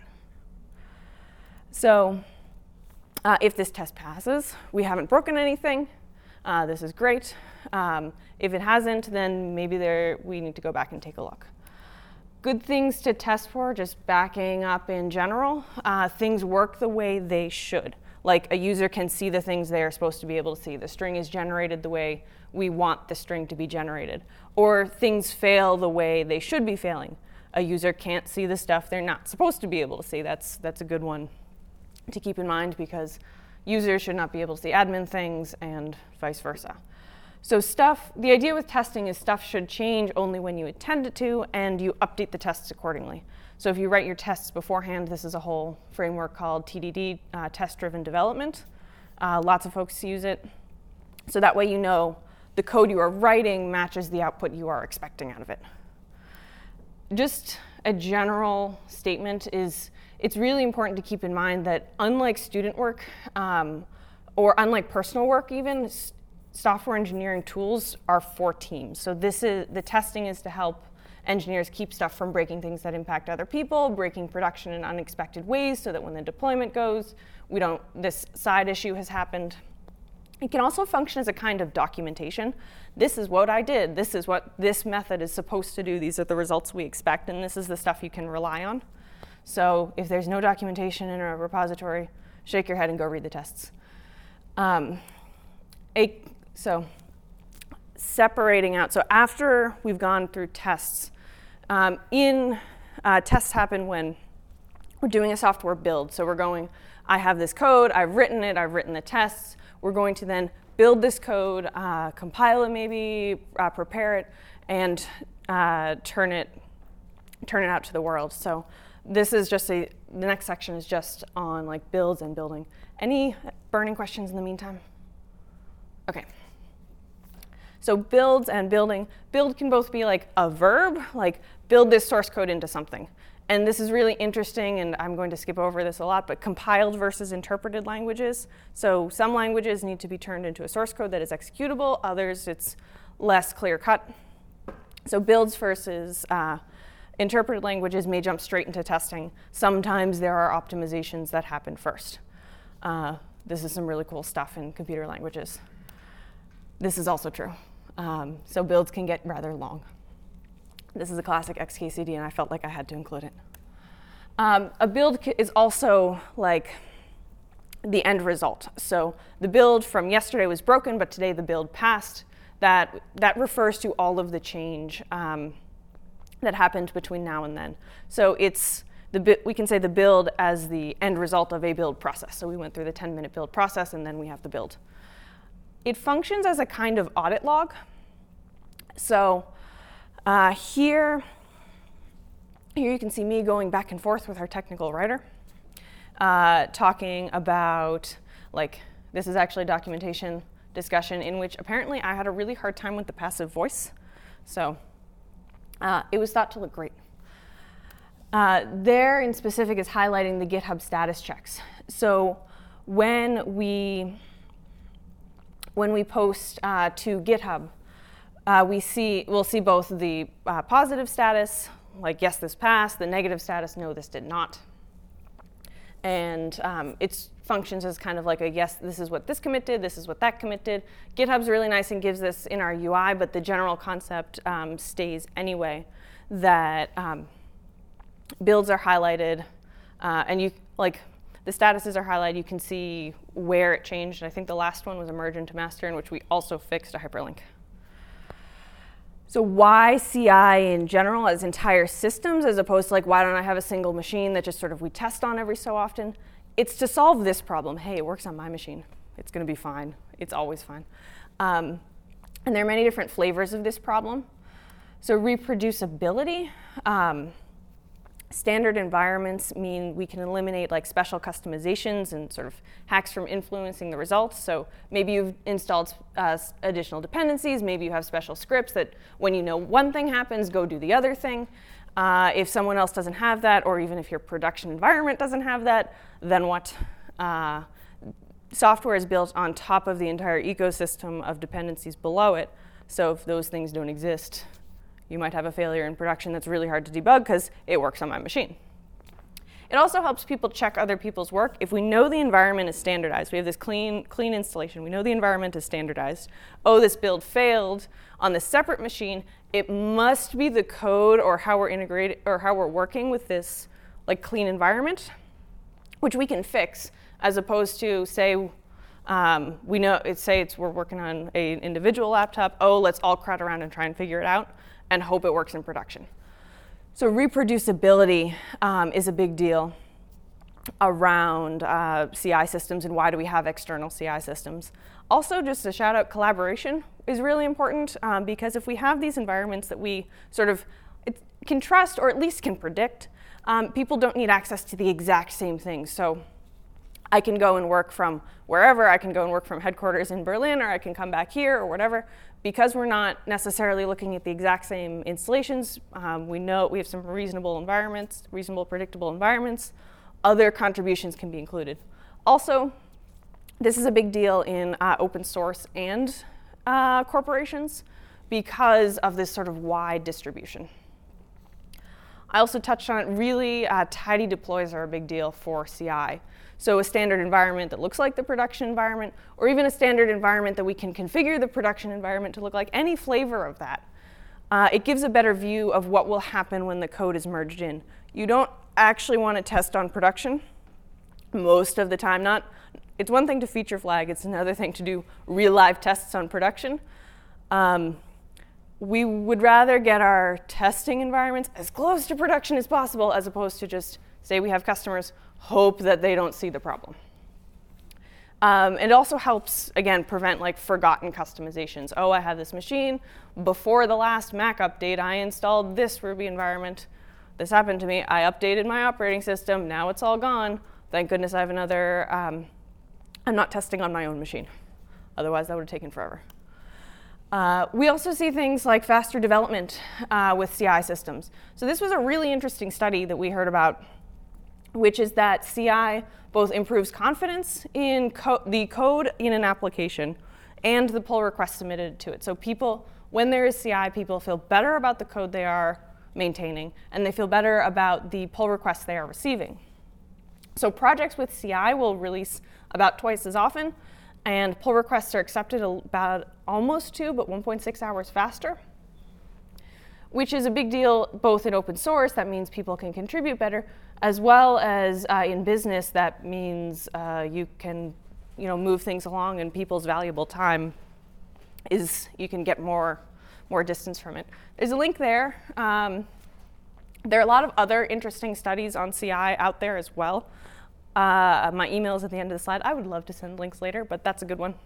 So uh, if this test passes, we haven't broken anything. Uh, this is great. Um, if it hasn't, then maybe there, we need to go back and take a look. Good things to test for, just backing up in general. Uh, things work the way they should. Like a user can see the things they are supposed to be able to see. The string is generated the way we want the string to be generated. Or things fail the way they should be failing. A user can't see the stuff they're not supposed to be able to see. That's, that's a good one to keep in mind, because users should not be able to see admin things and vice versa. So stuff, the idea with testing is stuff should change only when you intend it to, and you update the tests accordingly. So if you write your tests beforehand, this is a whole framework called T D D, uh, test-driven development. Uh, lots of folks use it. So that way you know the code you are writing matches the output you are expecting out of it. Just a general statement is, it's really important to keep in mind that unlike student work, um, or unlike personal work even, s- software engineering tools are for teams. So this is, the testing is to help engineers keep stuff from breaking things that impact other people, breaking production in unexpected ways so that when the deployment goes, we don't, this side issue has happened. It can also function as a kind of documentation. This is what I did. This is what this method is supposed to do. These are the results we expect, and this is the stuff you can rely on. So if there's no documentation in a repository, shake your head and go read the tests. Um, a, so separating out. So after we've gone through tests, um, in uh, tests happen when we're doing a software build. So we're going, I have this code, I've written it, I've written the tests. We're going to then build this code, uh, compile it maybe, uh, prepare it, and uh, turn it turn it out to the world. So this is just a, the next section is just on like builds and building. Any burning questions in the meantime? Okay. So builds and building. Build can both be like a verb, like build this source code into something. And this is really interesting, and I'm going to skip over this a lot, but compiled versus interpreted languages. So some languages need to be turned into a source code that is executable. Others, it's less clear-cut. So builds versus uh, interpreted languages may jump straight into testing. Sometimes there are optimizations that happen first. Uh, this is some really cool stuff in computer languages. This is also true. Um, so builds can get rather long. This is a classic X K C D, and I felt like I had to include it. Um, a build is also like the end result. So the build from yesterday was broken, but today the build passed. That, that refers to all of the change um, that happened between now and then. So it's the we can say the build as the end result of a build process. So we went through the ten minute build process, and then we have the build. It functions as a kind of audit log. So uh, here, here you can see me going back and forth with our technical writer, uh, talking about, like, this is actually a documentation discussion in which apparently I had a really hard time with the passive voice. So uh, it was thought to look great. Uh, there in specific is highlighting the GitHub status checks. So when we when we post uh, to GitHub, uh, we see we'll see both the uh, positive status, like yes, this passed, the negative status, no, this did not. And um, it functions as kind of like a yes, this is what this commit did, this is what that commit did. GitHub's really nice and gives this in our U I, but the general concept um, stays anyway, that um, builds are highlighted, uh, and you like the statuses are highlighted. You can see where it changed. I think the last one was a merge into master, in which we also fixed a hyperlink. So why C I in general as entire systems, as opposed to like, why don't I have a single machine that just sort of we test on every so often? It's to solve this problem. Hey, it works on my machine. It's going to be fine. It's always fine. Um, and there are many different flavors of this problem. So reproducibility. Um, Standard environments mean we can eliminate like special customizations and sort of hacks from influencing the results. So maybe you've installed uh, additional dependencies. Maybe you have special scripts that when you know one thing happens, go do the other thing. Uh, if someone else doesn't have that, or even if your production environment doesn't have that, then what? Uh, software is built on top of the entire ecosystem of dependencies below it. So if those things don't exist, you might have a failure in production that's really hard to debug because it works on my machine. It also helps people check other people's work. If we know the environment is standardized, we have this clean, clean installation, we know the environment is standardized. Oh, this build failed on this separate machine. It must be the code or how we're integrated or how we're working with this like clean environment, which we can fix, as opposed to say, um, we know it's say it's we're working on an individual laptop. Oh, let's all crowd around and try and figure it out and hope it works in production. So reproducibility um, is a big deal around uh, C I systems, and why do we have external C I systems? Also, just a shout out, collaboration is really important um, because if we have these environments that we sort of it, can trust or at least can predict, um, people don't need access to the exact same thing. So I can go and work from wherever, I can go and work from headquarters in Berlin, or I can come back here or whatever. Because we're not necessarily looking at the exact same installations, um, we know we have some reasonable environments, reasonable predictable environments. Other contributions can be included. Also, this is a big deal in uh, open source and uh, corporations because of this sort of wide distribution. I also touched on it, really uh, tidy deploys are a big deal for C I. So a standard environment that looks like the production environment, or even a standard environment that we can configure the production environment to look like any flavor of that. Uh, it gives a better view of what will happen when the code is merged in. You don't actually want to test on production most of the time. Not, it's one thing to feature flag, it's another thing to do real live tests on production. Um, we would rather get our testing environments as close to production as possible, as opposed to just say we have customers, hope that they don't see the problem. Um, it also helps, again, prevent like forgotten customizations. Oh, I have this machine. Before the last Mac update, I installed this Ruby environment. This happened to me. I updated my operating system. Now it's all gone. Thank goodness I have another. Um, I'm not testing on my own machine. Otherwise, that would have taken forever. Uh, we also see things like faster development uh, with C I systems. So this was a really interesting study that we heard about, which is that C I both improves confidence in co- the code in an application and the pull requests submitted to it. So people, when there is C I, people feel better about the code they are maintaining, and they feel better about the pull requests they are receiving. So projects with C I will release about twice as often, and pull requests are accepted about almost two, but one point six hours faster, which is a big deal both in open source. That means people can contribute better, as well as uh, in business. That means uh, you can, you know, move things along, and people's valuable time is you can get more, more distance from it. There's a link there. Um, there are a lot of other interesting studies on C I out there as well. Uh, my email is at the end of the slide. I would love to send links later, but that's a good one.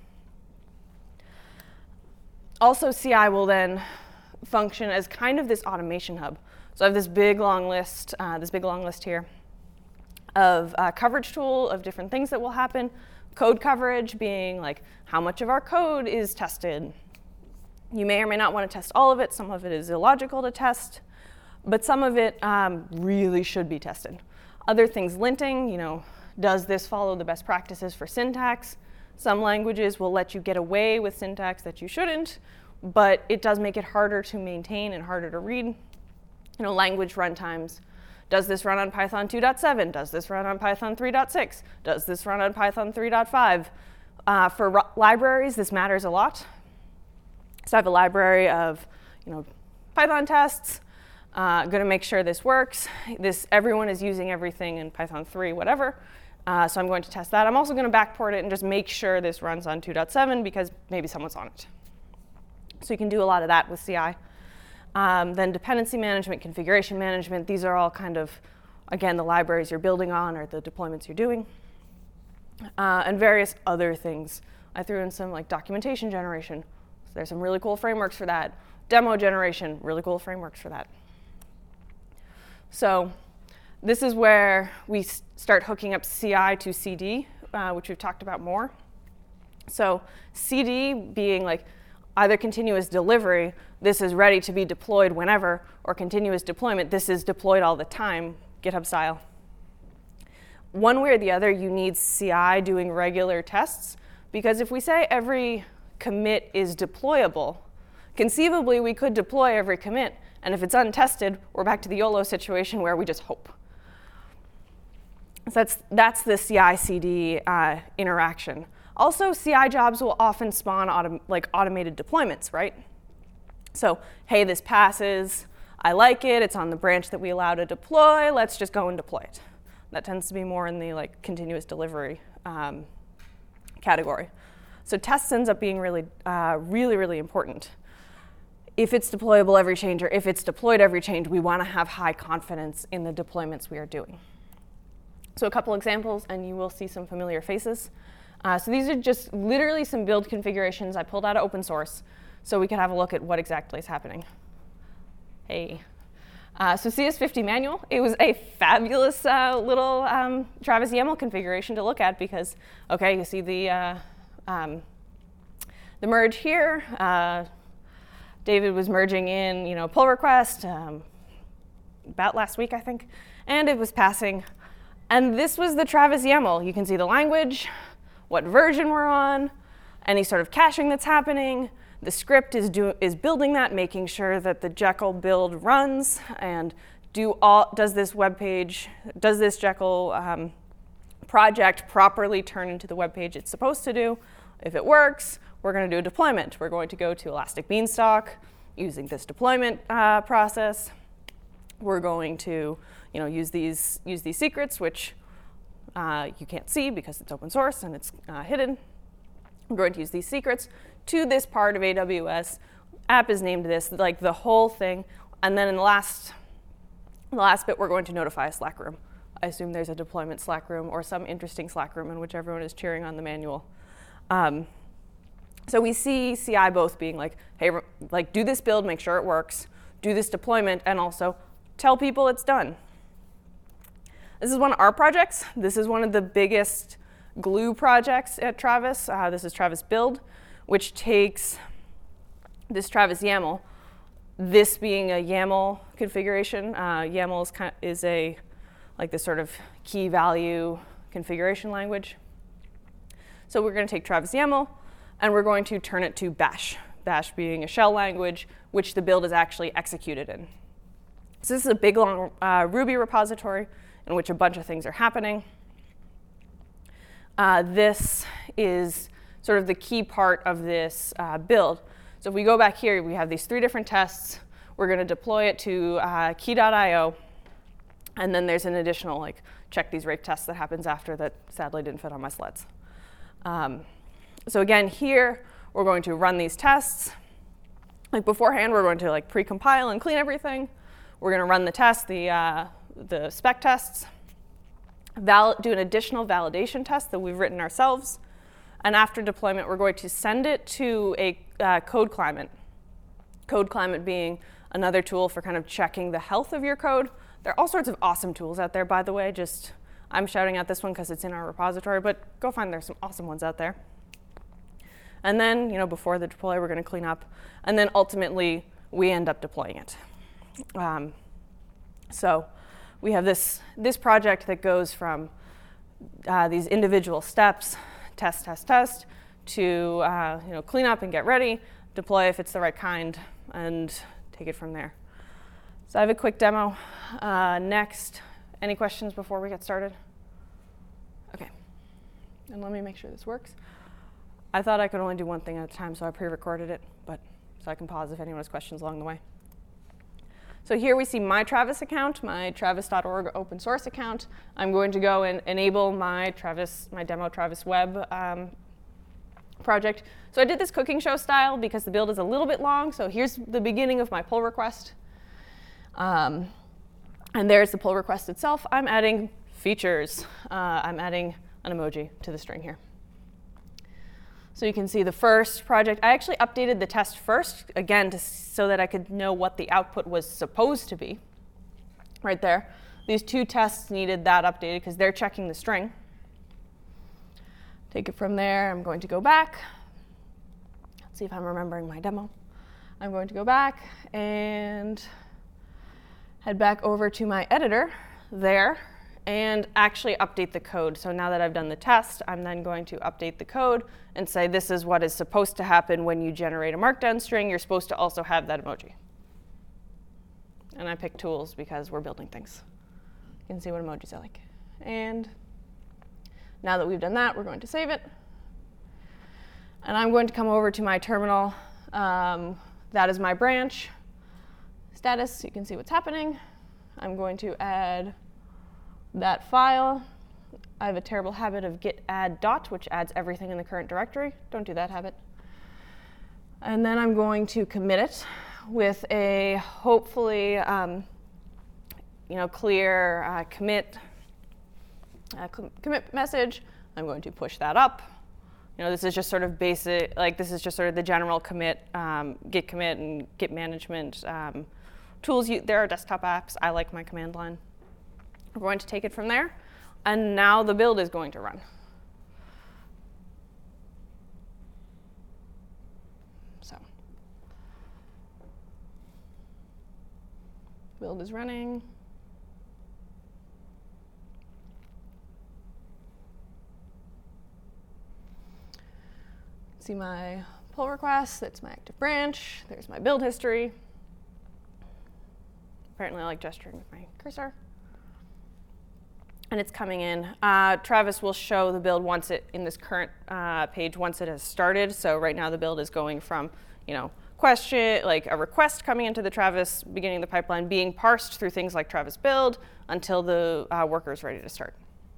Also, C I will then function as kind of this automation hub. So I have this big long list, uh, this big long list here of uh, coverage tool of different things that will happen. Code coverage being like how much of our code is tested. You may or may not want to test all of it. Some of it is illogical to test. but some of it um, really should be tested. Other things, linting, you know, does this follow the best practices for syntax? Some languages will let you get away with syntax that you shouldn't, but it does make it harder to maintain and harder to read. You know, language runtimes. Does this run on Python two point seven? Does this run on Python three point six? Does this run on Python three point five? Uh, for libraries, this matters a lot. So I have a library of, you know, Python tests. Uh, going to make sure this works. This everyone is using everything in Python three, whatever. Uh, so I'm going to test that. I'm also going to backport it and just make sure this runs on two point seven because maybe someone's on it. So you can do a lot of that with C I. Um, then dependency management, configuration management. These are all kind of, again, the libraries you're building on or the deployments you're doing. Uh, and various other things. I threw in some like documentation generation. So there's some really cool frameworks for that. Demo generation, really cool frameworks for that. So this is where we s- start hooking up C I to C D, uh, which we've talked about more. So C D being like either continuous delivery, this is ready to be deployed whenever, or continuous deployment, this is deployed all the time, GitHub style. One way or the other, you need C I doing regular tests, because if we say every commit is deployable, conceivably we could deploy every commit, and if it's untested, we're back to the YOLO situation where we just hope. So that's, that's the C I C D uh, interaction. Also, C I jobs will often spawn autom- like automated deployments, right? So, hey, this passes, I like it, it's on the branch that we allow to deploy, let's just go and deploy it. That tends to be more in the like continuous delivery um, category. So tests ends up being really, uh, really, really important. If it's deployable every change, or if it's deployed every change, we want to have high confidence in the deployments we are doing. So a couple examples, and you will see some familiar faces. Uh, so these are just literally some build configurations I pulled out of open source, so we can have a look at what exactly is happening. Hey. Uh, so C S fifty manual, it was a fabulous uh, little um, Travis YAML configuration to look at because, okay, you see the, uh, um, the merge here. Uh, David was merging in, you know, pull request um, about last week, I think, and it was passing. And this was the Travis YAML. You can see the language, what version we're on, any sort of caching that's happening. The script is, do, is building that, making sure that the Jekyll build runs and do all, does this web page, does this Jekyll um, project properly turn into the web page it's supposed to do. If it works, we're going to do a deployment. We're going to go to Elastic Beanstalk using this deployment uh, process. We're going to, you know, use these use these secrets, which uh, you can't see because it's open source and it's uh, hidden. We're going to use these secrets to this part of A W S. App is named this, like the whole thing. And then in the last, the last bit, we're going to notify a Slack room. I assume there's a deployment Slack room or some interesting Slack room in which everyone is cheering on the manual. Um, so we see C I both being like, hey, like do this build, make sure it works, do this deployment, and also tell people it's done. This is one of our projects. This is one of the biggest glue projects at Travis. Uh, this is Travis Build, which takes this Travis YAML, this being a YAML configuration. Uh, YAML is, kind of, is a like this sort of key value configuration language. So we're going to take Travis YAML, and we're going to turn it to Bash, Bash being a shell language, which the build is actually executed in. So this is a big, long uh, Ruby repository in which a bunch of things are happening. Uh, this is sort of the key part of this uh, build. So if we go back here, we have these three different tests. We're going to deploy it to uh, key dot i o. And then there's an additional, like, check these rake tests that happens after that sadly didn't fit on my slides. Um, so again, here, we're going to run these tests. Like beforehand, we're going to like pre-compile and clean everything. We're going to run the tests, the, uh, the spec tests, val- do an additional validation test that we've written ourselves. And after deployment, we're going to send it to a uh, code climate. Code climate being another tool for kind of checking the health of your code. There are all sorts of awesome tools out there, by the way. Just I'm shouting out this one because it's in our repository, but go find there's some awesome ones out there. And then, you know, before the deploy, we're going to clean up. And then ultimately, we end up deploying it. Um, So we have this, this project that goes from uh, these individual steps, test, test, test, to uh, you know, clean up and get ready, deploy if it's the right kind, and take it from there. So I have a quick demo. Uh, next, any questions before we get started? Okay, and let me make sure this works. I thought I could only do one thing at a time, so I pre-recorded it, but so I can pause if anyone has questions along the way. So here we see my Travis account, my travis dot org open source account. I'm going to go and enable my Travis, my demo Travis Web um, project. So I did this cooking show style because the build is a little bit long. So here's the beginning of my pull request. Um, and there's the pull request itself. I'm adding features. Uh, I'm adding an emoji to the string here. So you can see the first project. I actually updated the test first, again, to, so that I could know what the output was supposed to be. Right there. These two tests needed that updated because they're checking the string. Take it from there. I'm going to go back. Let's see if I'm remembering my demo. I'm going to go back and head back over to my editor there and actually update the code. So now that I've done the test, I'm then going to update the code and say this is what is supposed to happen when you generate a markdown string. You're supposed to also have that emoji. And I picked tools because we're building things. You can see what emojis I like. And now that we've done that, we're going to save it. And I'm going to come over to my terminal. Um, that is my branch status, so you can see what's happening. I'm going to add that file. I have a terrible habit of git add dot, which adds everything in the current directory. Don't do that habit. And then I'm going to commit it with a hopefully um, you know, clear uh, commit, uh, com commit message. I'm going to push that up. You know, this is just sort of basic, like this is just sort of the general commit, um, git commit and git management um, tools. You, there are desktop apps. I like my command line. We're going to take it from there, and now the build is going to run. So, build is running. See my pull request, that's my active branch. There's my build history. Apparently I like gesturing with my cursor. And it's coming in. Uh, Travis will show the build once it, in this current uh, page, once it has started. So right now the build is going from, you know, question, like a request coming into the Travis, beginning of the pipeline, being parsed through things like Travis build until the uh, worker is ready to start.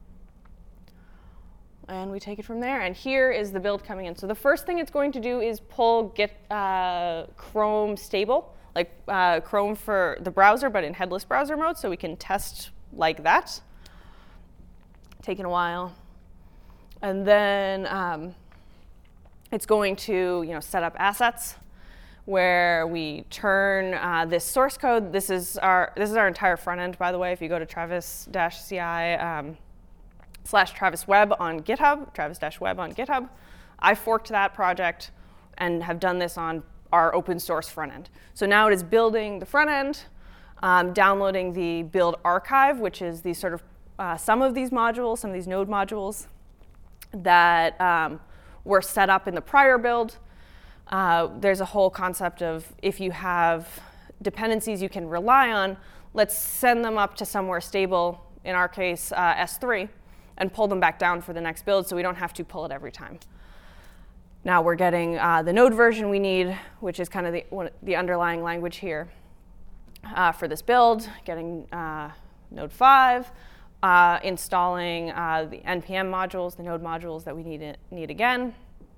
And we take it from there. And here is the build coming in. So the first thing it's going to do is pull git uh, Chrome stable, like uh, Chrome for the browser, but in headless browser mode, so we can test like that. Taking a while. And then um, it's going to, you know, set up assets where we turn uh, this source code. This is our this is our entire front end, by the way. If you go to Travis C I um, slash Travis Web on GitHub, Travis Web on GitHub, I forked that project and have done this on our open source front end. So now it is building the front end, um, downloading the build archive, which is the sort of Uh, some of these modules, some of these node modules that um, were set up in the prior build. Uh, there's a whole concept of if you have dependencies you can rely on, let's send them up to somewhere stable, in our case uh, S three, and pull them back down for the next build so we don't have to pull it every time. Now we're getting uh, the node version we need, which is kind of the, one, the underlying language here uh, for this build, getting uh, node five. Uh, installing uh, the N P M modules, the node modules that we need, it, need again.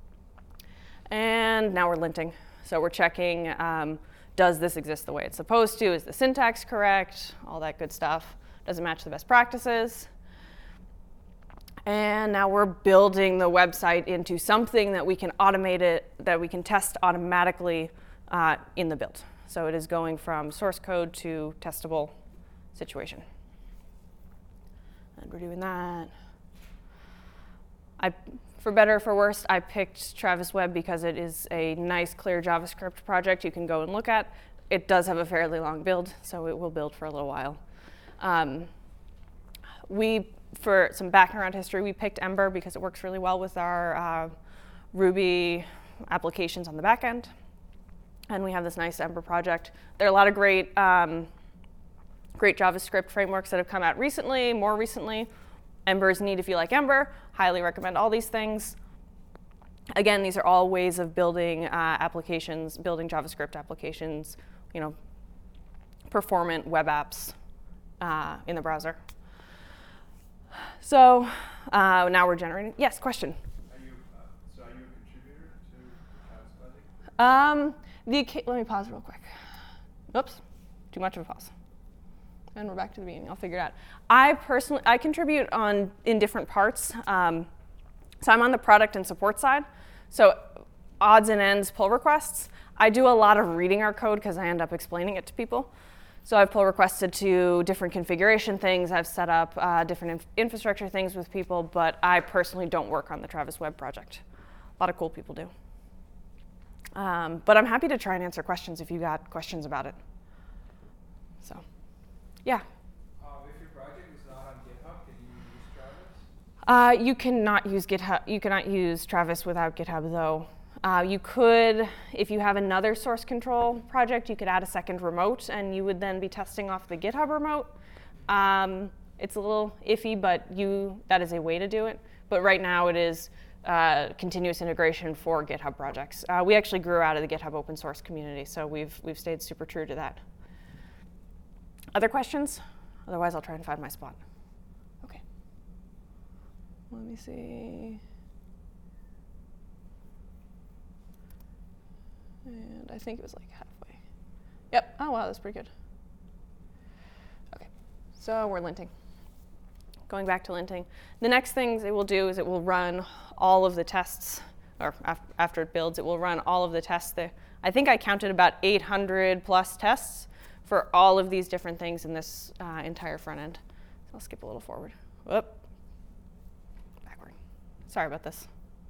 And now we're linting. So we're checking, um, does this exist the way it's supposed to? Is the syntax correct? All that good stuff. Does it match the best practices? And now we're building the website into something that we can automate it, that we can test automatically uh, in the build. So it is going from source code to testable situation. And we're doing that. I, for better or for worse, I picked Travis Web because it is a nice, clear JavaScript project you can go and look at. It does have a fairly long build, so it will build for a little while. Um, we, for some background history, we picked Ember because it works really well with our uh, Ruby applications on the back end. And we have this nice Ember project. There are a lot of great, um, great JavaScript frameworks that have come out recently, more recently. Ember is neat if you like Ember. Highly recommend all these things. Again, these are all ways of building uh, applications, building JavaScript applications, you know, performant web apps uh, in the browser. So uh, now we're generating. Yes, question. Are you, uh, so are you a contributor to the Travis project? Um, the let me pause real quick. Oops, too much of a pause. And we're back to the beginning. I'll figure it out. I personally, I contribute on in different parts. Um, so I'm on the product and support side. So odds and ends pull requests. I do a lot of reading our code because I end up explaining it to people. So I've pull requested to different configuration things. I've set up uh, different inf infrastructure things with people, but I personally don't work on the Travis Web project. A lot of cool people do. Um, but I'm happy to try and answer questions if you got questions about it. So, yeah. Uh, if your project is not on GitHub, can you use Travis? Uh, you cannot use GitHub. You cannot use Travis without GitHub, though. Uh, you could, if you have another source control project, you could add a second remote, and you would then be testing off the GitHub remote. Um, it's a little iffy, but you that is a way to do it. But right now, it is uh, continuous integration for GitHub projects. Uh, we actually grew out of the GitHub open source community, so we've we've stayed super true to that. Other questions? Otherwise, I'll try and find my spot. Okay. Let me see. And I think it was like halfway. Yep. Oh, wow, that's pretty good. OK. So we're linting. Going back to linting. The next things it will do is it will run all of the tests, or af after it builds, it will run all of the tests there. I think I counted about eight hundred plus tests for all of these different things in this uh, entire front end. So I'll skip a little forward. Whoop. Backward. Sorry about this.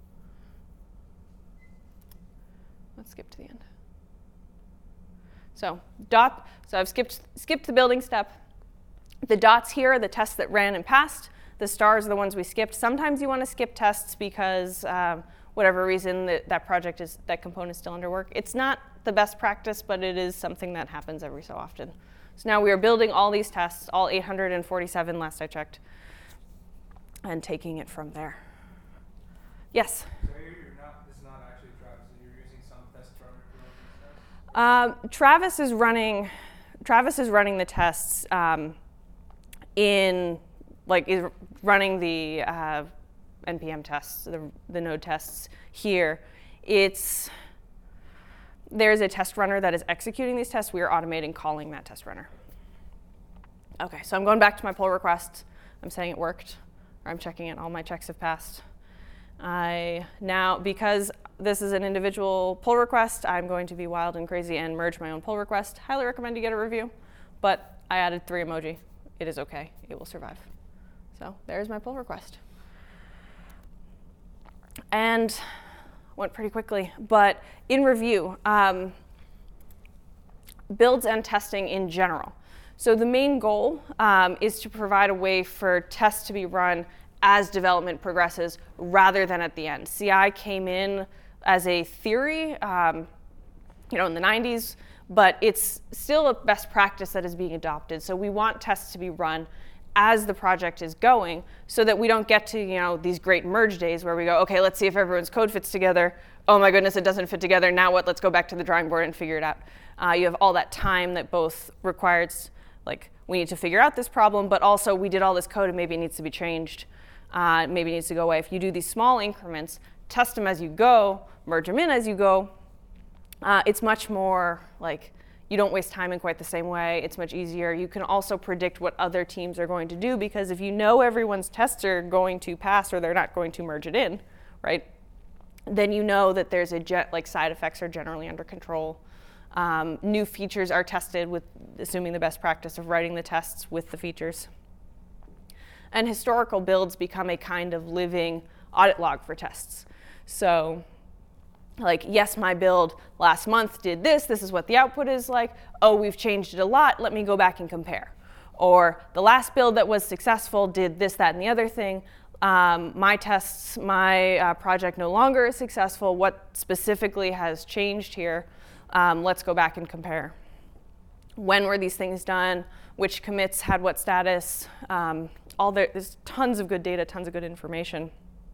Let's skip to the end. So dot. So I've skipped skipped the building step. The dots here are the tests that ran and passed. The stars are the ones we skipped. Sometimes you want to skip tests because um, whatever reason that, that project is that component is still under work. It's not the best practice, but it is something that happens every so often. So now we are building all these tests, all eight hundred forty-seven last I checked, and taking it from there. Yes. So you're not. This is not actually Travis. You're using some test runner to run these tests? Um, Travis is running. Travis is running the tests um, in like is running the uh, N P M tests, the the node tests here. It's there's a test runner that is executing these tests. We are automating calling that test runner. Okay, so I'm going back to my pull request. I'm saying it worked, or I'm checking it. All my checks have passed. I now, because this is an individual pull request, I'm going to be wild and crazy and merge my own pull request. Highly recommend you get a review, but I added three emoji. It is okay. It will survive. So there's my pull request. And went pretty quickly, but in review, um, builds and testing in general. So the main goal um, is to provide a way for tests to be run as development progresses rather than at the end. C I came in as a theory, um, you know, in the nineties, but it's still a best practice that is being adopted. So we want tests to be run as the project is going so that we don't get to, you know, these great merge days where we go, okay, let's see if everyone's code fits together. Oh my goodness, it doesn't fit together. Now what? Let's go back to the drawing board and figure it out. Uh, you have all that time that both requires, like, we need to figure out this problem, but also we did all this code and maybe it needs to be changed. Uh, maybe it needs to go away. If you do these small increments, test them as you go, merge them in as you go, uh, it's much more like you don't waste time in quite the same way. It's much easier. You can also predict what other teams are going to do because if you know everyone's tests are going to pass or they're not going to merge it in, right, then you know that there's a jet, like side effects are generally under control. Um, new features are tested with assuming the best practice of writing the tests with the features. And historical builds become a kind of living audit log for tests. So like, yes, my build last month did this. This is what the output is like. Oh, we've changed it a lot. Let me go back and compare. Or the last build that was successful did this, that, and the other thing. Um, my tests, my uh, project no longer is successful. What specifically has changed here? Um, let's go back and compare. When were these things done? Which commits had what status? Um, all there, there's tons of good data, tons of good information.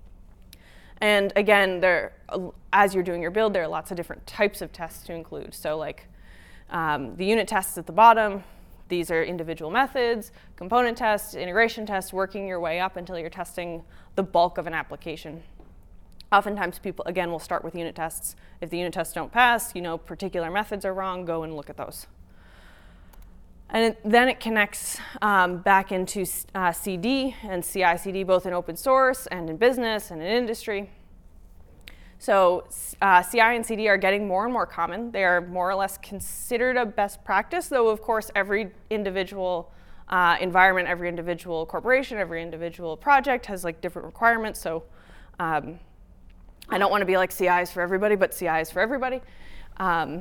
And again, there, as you're doing your build, there are lots of different types of tests to include. So like um, the unit tests at the bottom, these are individual methods, component tests, integration tests, working your way up until you're testing the bulk of an application. Oftentimes people, again, will start with unit tests. If the unit tests don't pass, you know particular methods are wrong, go and look at those. And it, then it connects um, back into uh, C D and C I C D, both in open source and in business and in industry. So uh, C I and C D are getting more and more common. They are more or less considered a best practice, though of course every individual uh, environment, every individual corporation, every individual project has like different requirements. So um, I don't want to be like C I is for everybody, but C I is for everybody. Um,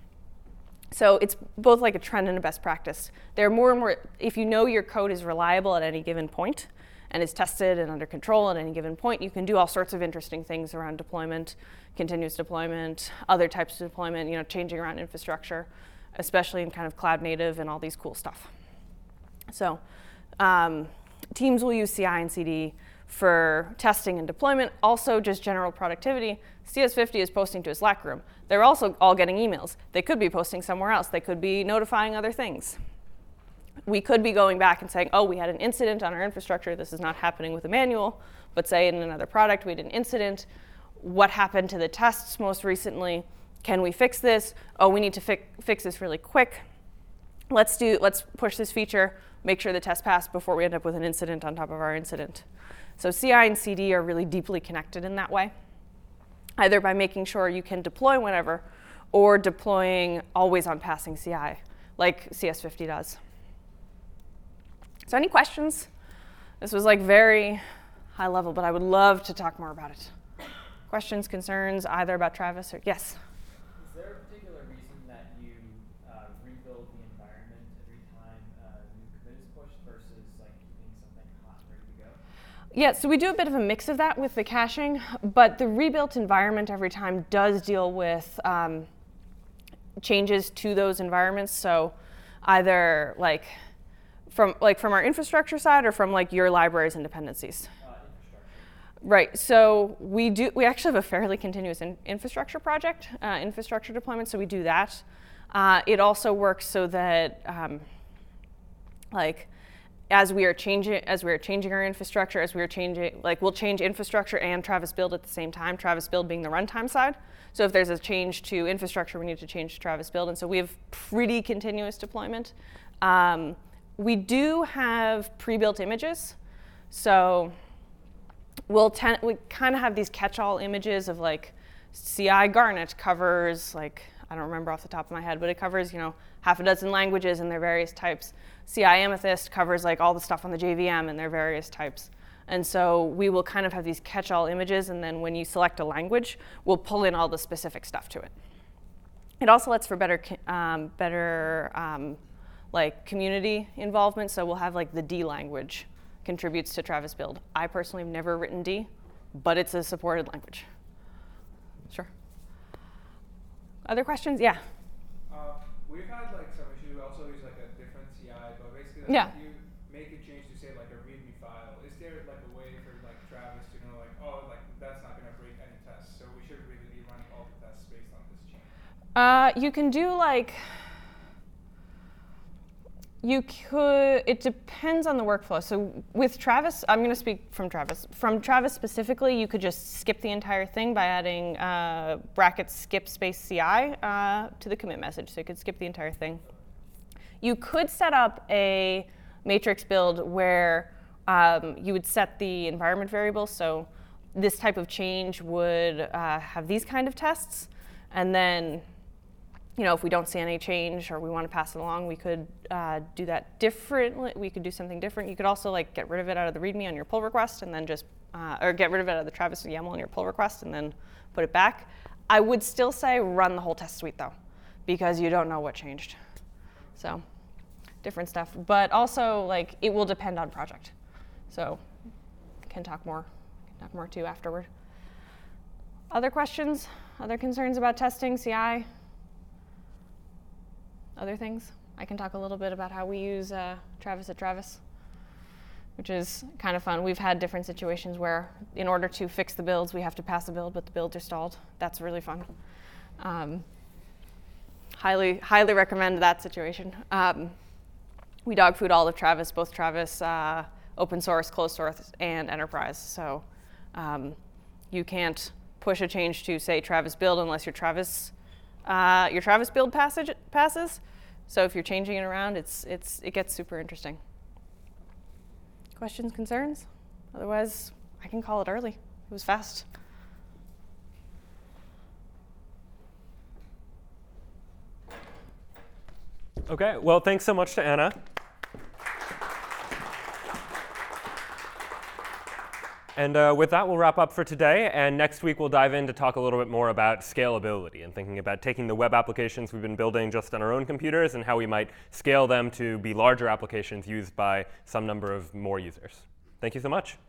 So it's both like a trend and a best practice. There are more and more, if you know your code is reliable at any given point and is tested and under control at any given point, you can do all sorts of interesting things around deployment, continuous deployment, other types of deployment, you know, changing around infrastructure, especially in kind of cloud native and all these cool stuff. So um, teams will use C I and C D for testing and deployment, also just general productivity. C S fifty is posting to a Slack room. They're also all getting emails. They could be posting somewhere else. They could be notifying other things. We could be going back and saying, oh, we had an incident on our infrastructure. This is not happening with a manual, but say in another product we had an incident. What happened to the tests most recently? Can we fix this? Oh, we need to fi- fix this really quick. Let's do. Let's push this feature, make sure the test passed before we end up with an incident on top of our incident. So C I and C D are really deeply connected in that way, either by making sure you can deploy whenever or deploying always on passing C I, like C S fifty does. So any questions? This was like very high level, but I would love to talk more about it. Questions, concerns, either about Travis or, yes? Is there a particular reason that you uh, rebuild the environment every time a new commit is pushed versus like keeping something hot and ready to go? Yeah, so we do a bit of a mix of that with the caching, but the rebuilt environment every time does deal with um, changes to those environments. So either like from like from our infrastructure side or from like your libraries and dependencies. Uh, infrastructure. Right. So we do. We actually have a fairly continuous in, infrastructure project, uh, infrastructure deployment. So we do that. Uh, it also works so that um, like. As we are changing, as we are changing our infrastructure, as we are changing, like we'll change infrastructure and Travis build at the same time. Travis build being the runtime side. So if there's a change to infrastructure, we need to change to Travis build, and so we have pretty continuous deployment. Um, we do have pre-built images, so we'll ten- we kind of have these catch-all images of like C I Garnet covers like I don't remember off the top of my head, but it covers you know half a dozen languages and their various types. C I Amethyst covers like all the stuff on the J V M and their various types. And so we will kind of have these catch-all images, and then when you select a language, we'll pull in all the specific stuff to it. It also lets for better, um, better um, like community involvement. So we'll have like the D language contributes to Travis build. I personally have never written D, but it's a supported language. Sure. Other questions? Yeah. Uh, we've had like some issues. We also use like a different C I, but basically like, Yeah. if you make a change to say like a README file, is there like a way for like Travis to know like, oh, like that's not gonna break any tests, so we should really be running all the tests based on this change? Uh, you can do like, you could, it depends on the workflow. So with Travis, I'm going to speak from Travis. From Travis specifically, you could just skip the entire thing by adding uh, brackets skip space C I uh, to the commit message. So you could skip the entire thing. You could set up a matrix build where um, you would set the environment variables. So this type of change would uh, have these kind of tests. And then you know, if we don't see any change or we want to pass it along, we could uh, do that differently. We could do something different. You could also like get rid of it out of the README on your pull request and then just, uh, or get rid of it out of the Travis YAML on your pull request and then put it back. I would still say run the whole test suite though, because you don't know what changed. So different stuff. But also, like, it will depend on project. So can talk more, can talk more too afterward. Other questions? Other concerns about testing, C I? Other things? I can talk a little bit about how we use uh, Travis at Travis, which is kind of fun. We've had different situations where in order to fix the builds, we have to pass a build, but the builds are stalled. That's really fun. Um, highly, highly recommend that situation. Um, we dog food all of Travis, both Travis uh, open source, closed source, and enterprise. So um, you can't push a change to, say, Travis build unless your Travis, uh, your Travis build passage passes. So if you're changing it around, it's, it's, it gets super interesting. Questions, concerns? Otherwise, I can call it early. It was fast. OK, well, thanks so much to Anna. And uh, with that, we'll wrap up for today. And next week, we'll dive in to talk a little bit more about scalability and thinking about taking the web applications we've been building just on our own computers and how we might scale them to be larger applications used by some number of more users. Thank you so much.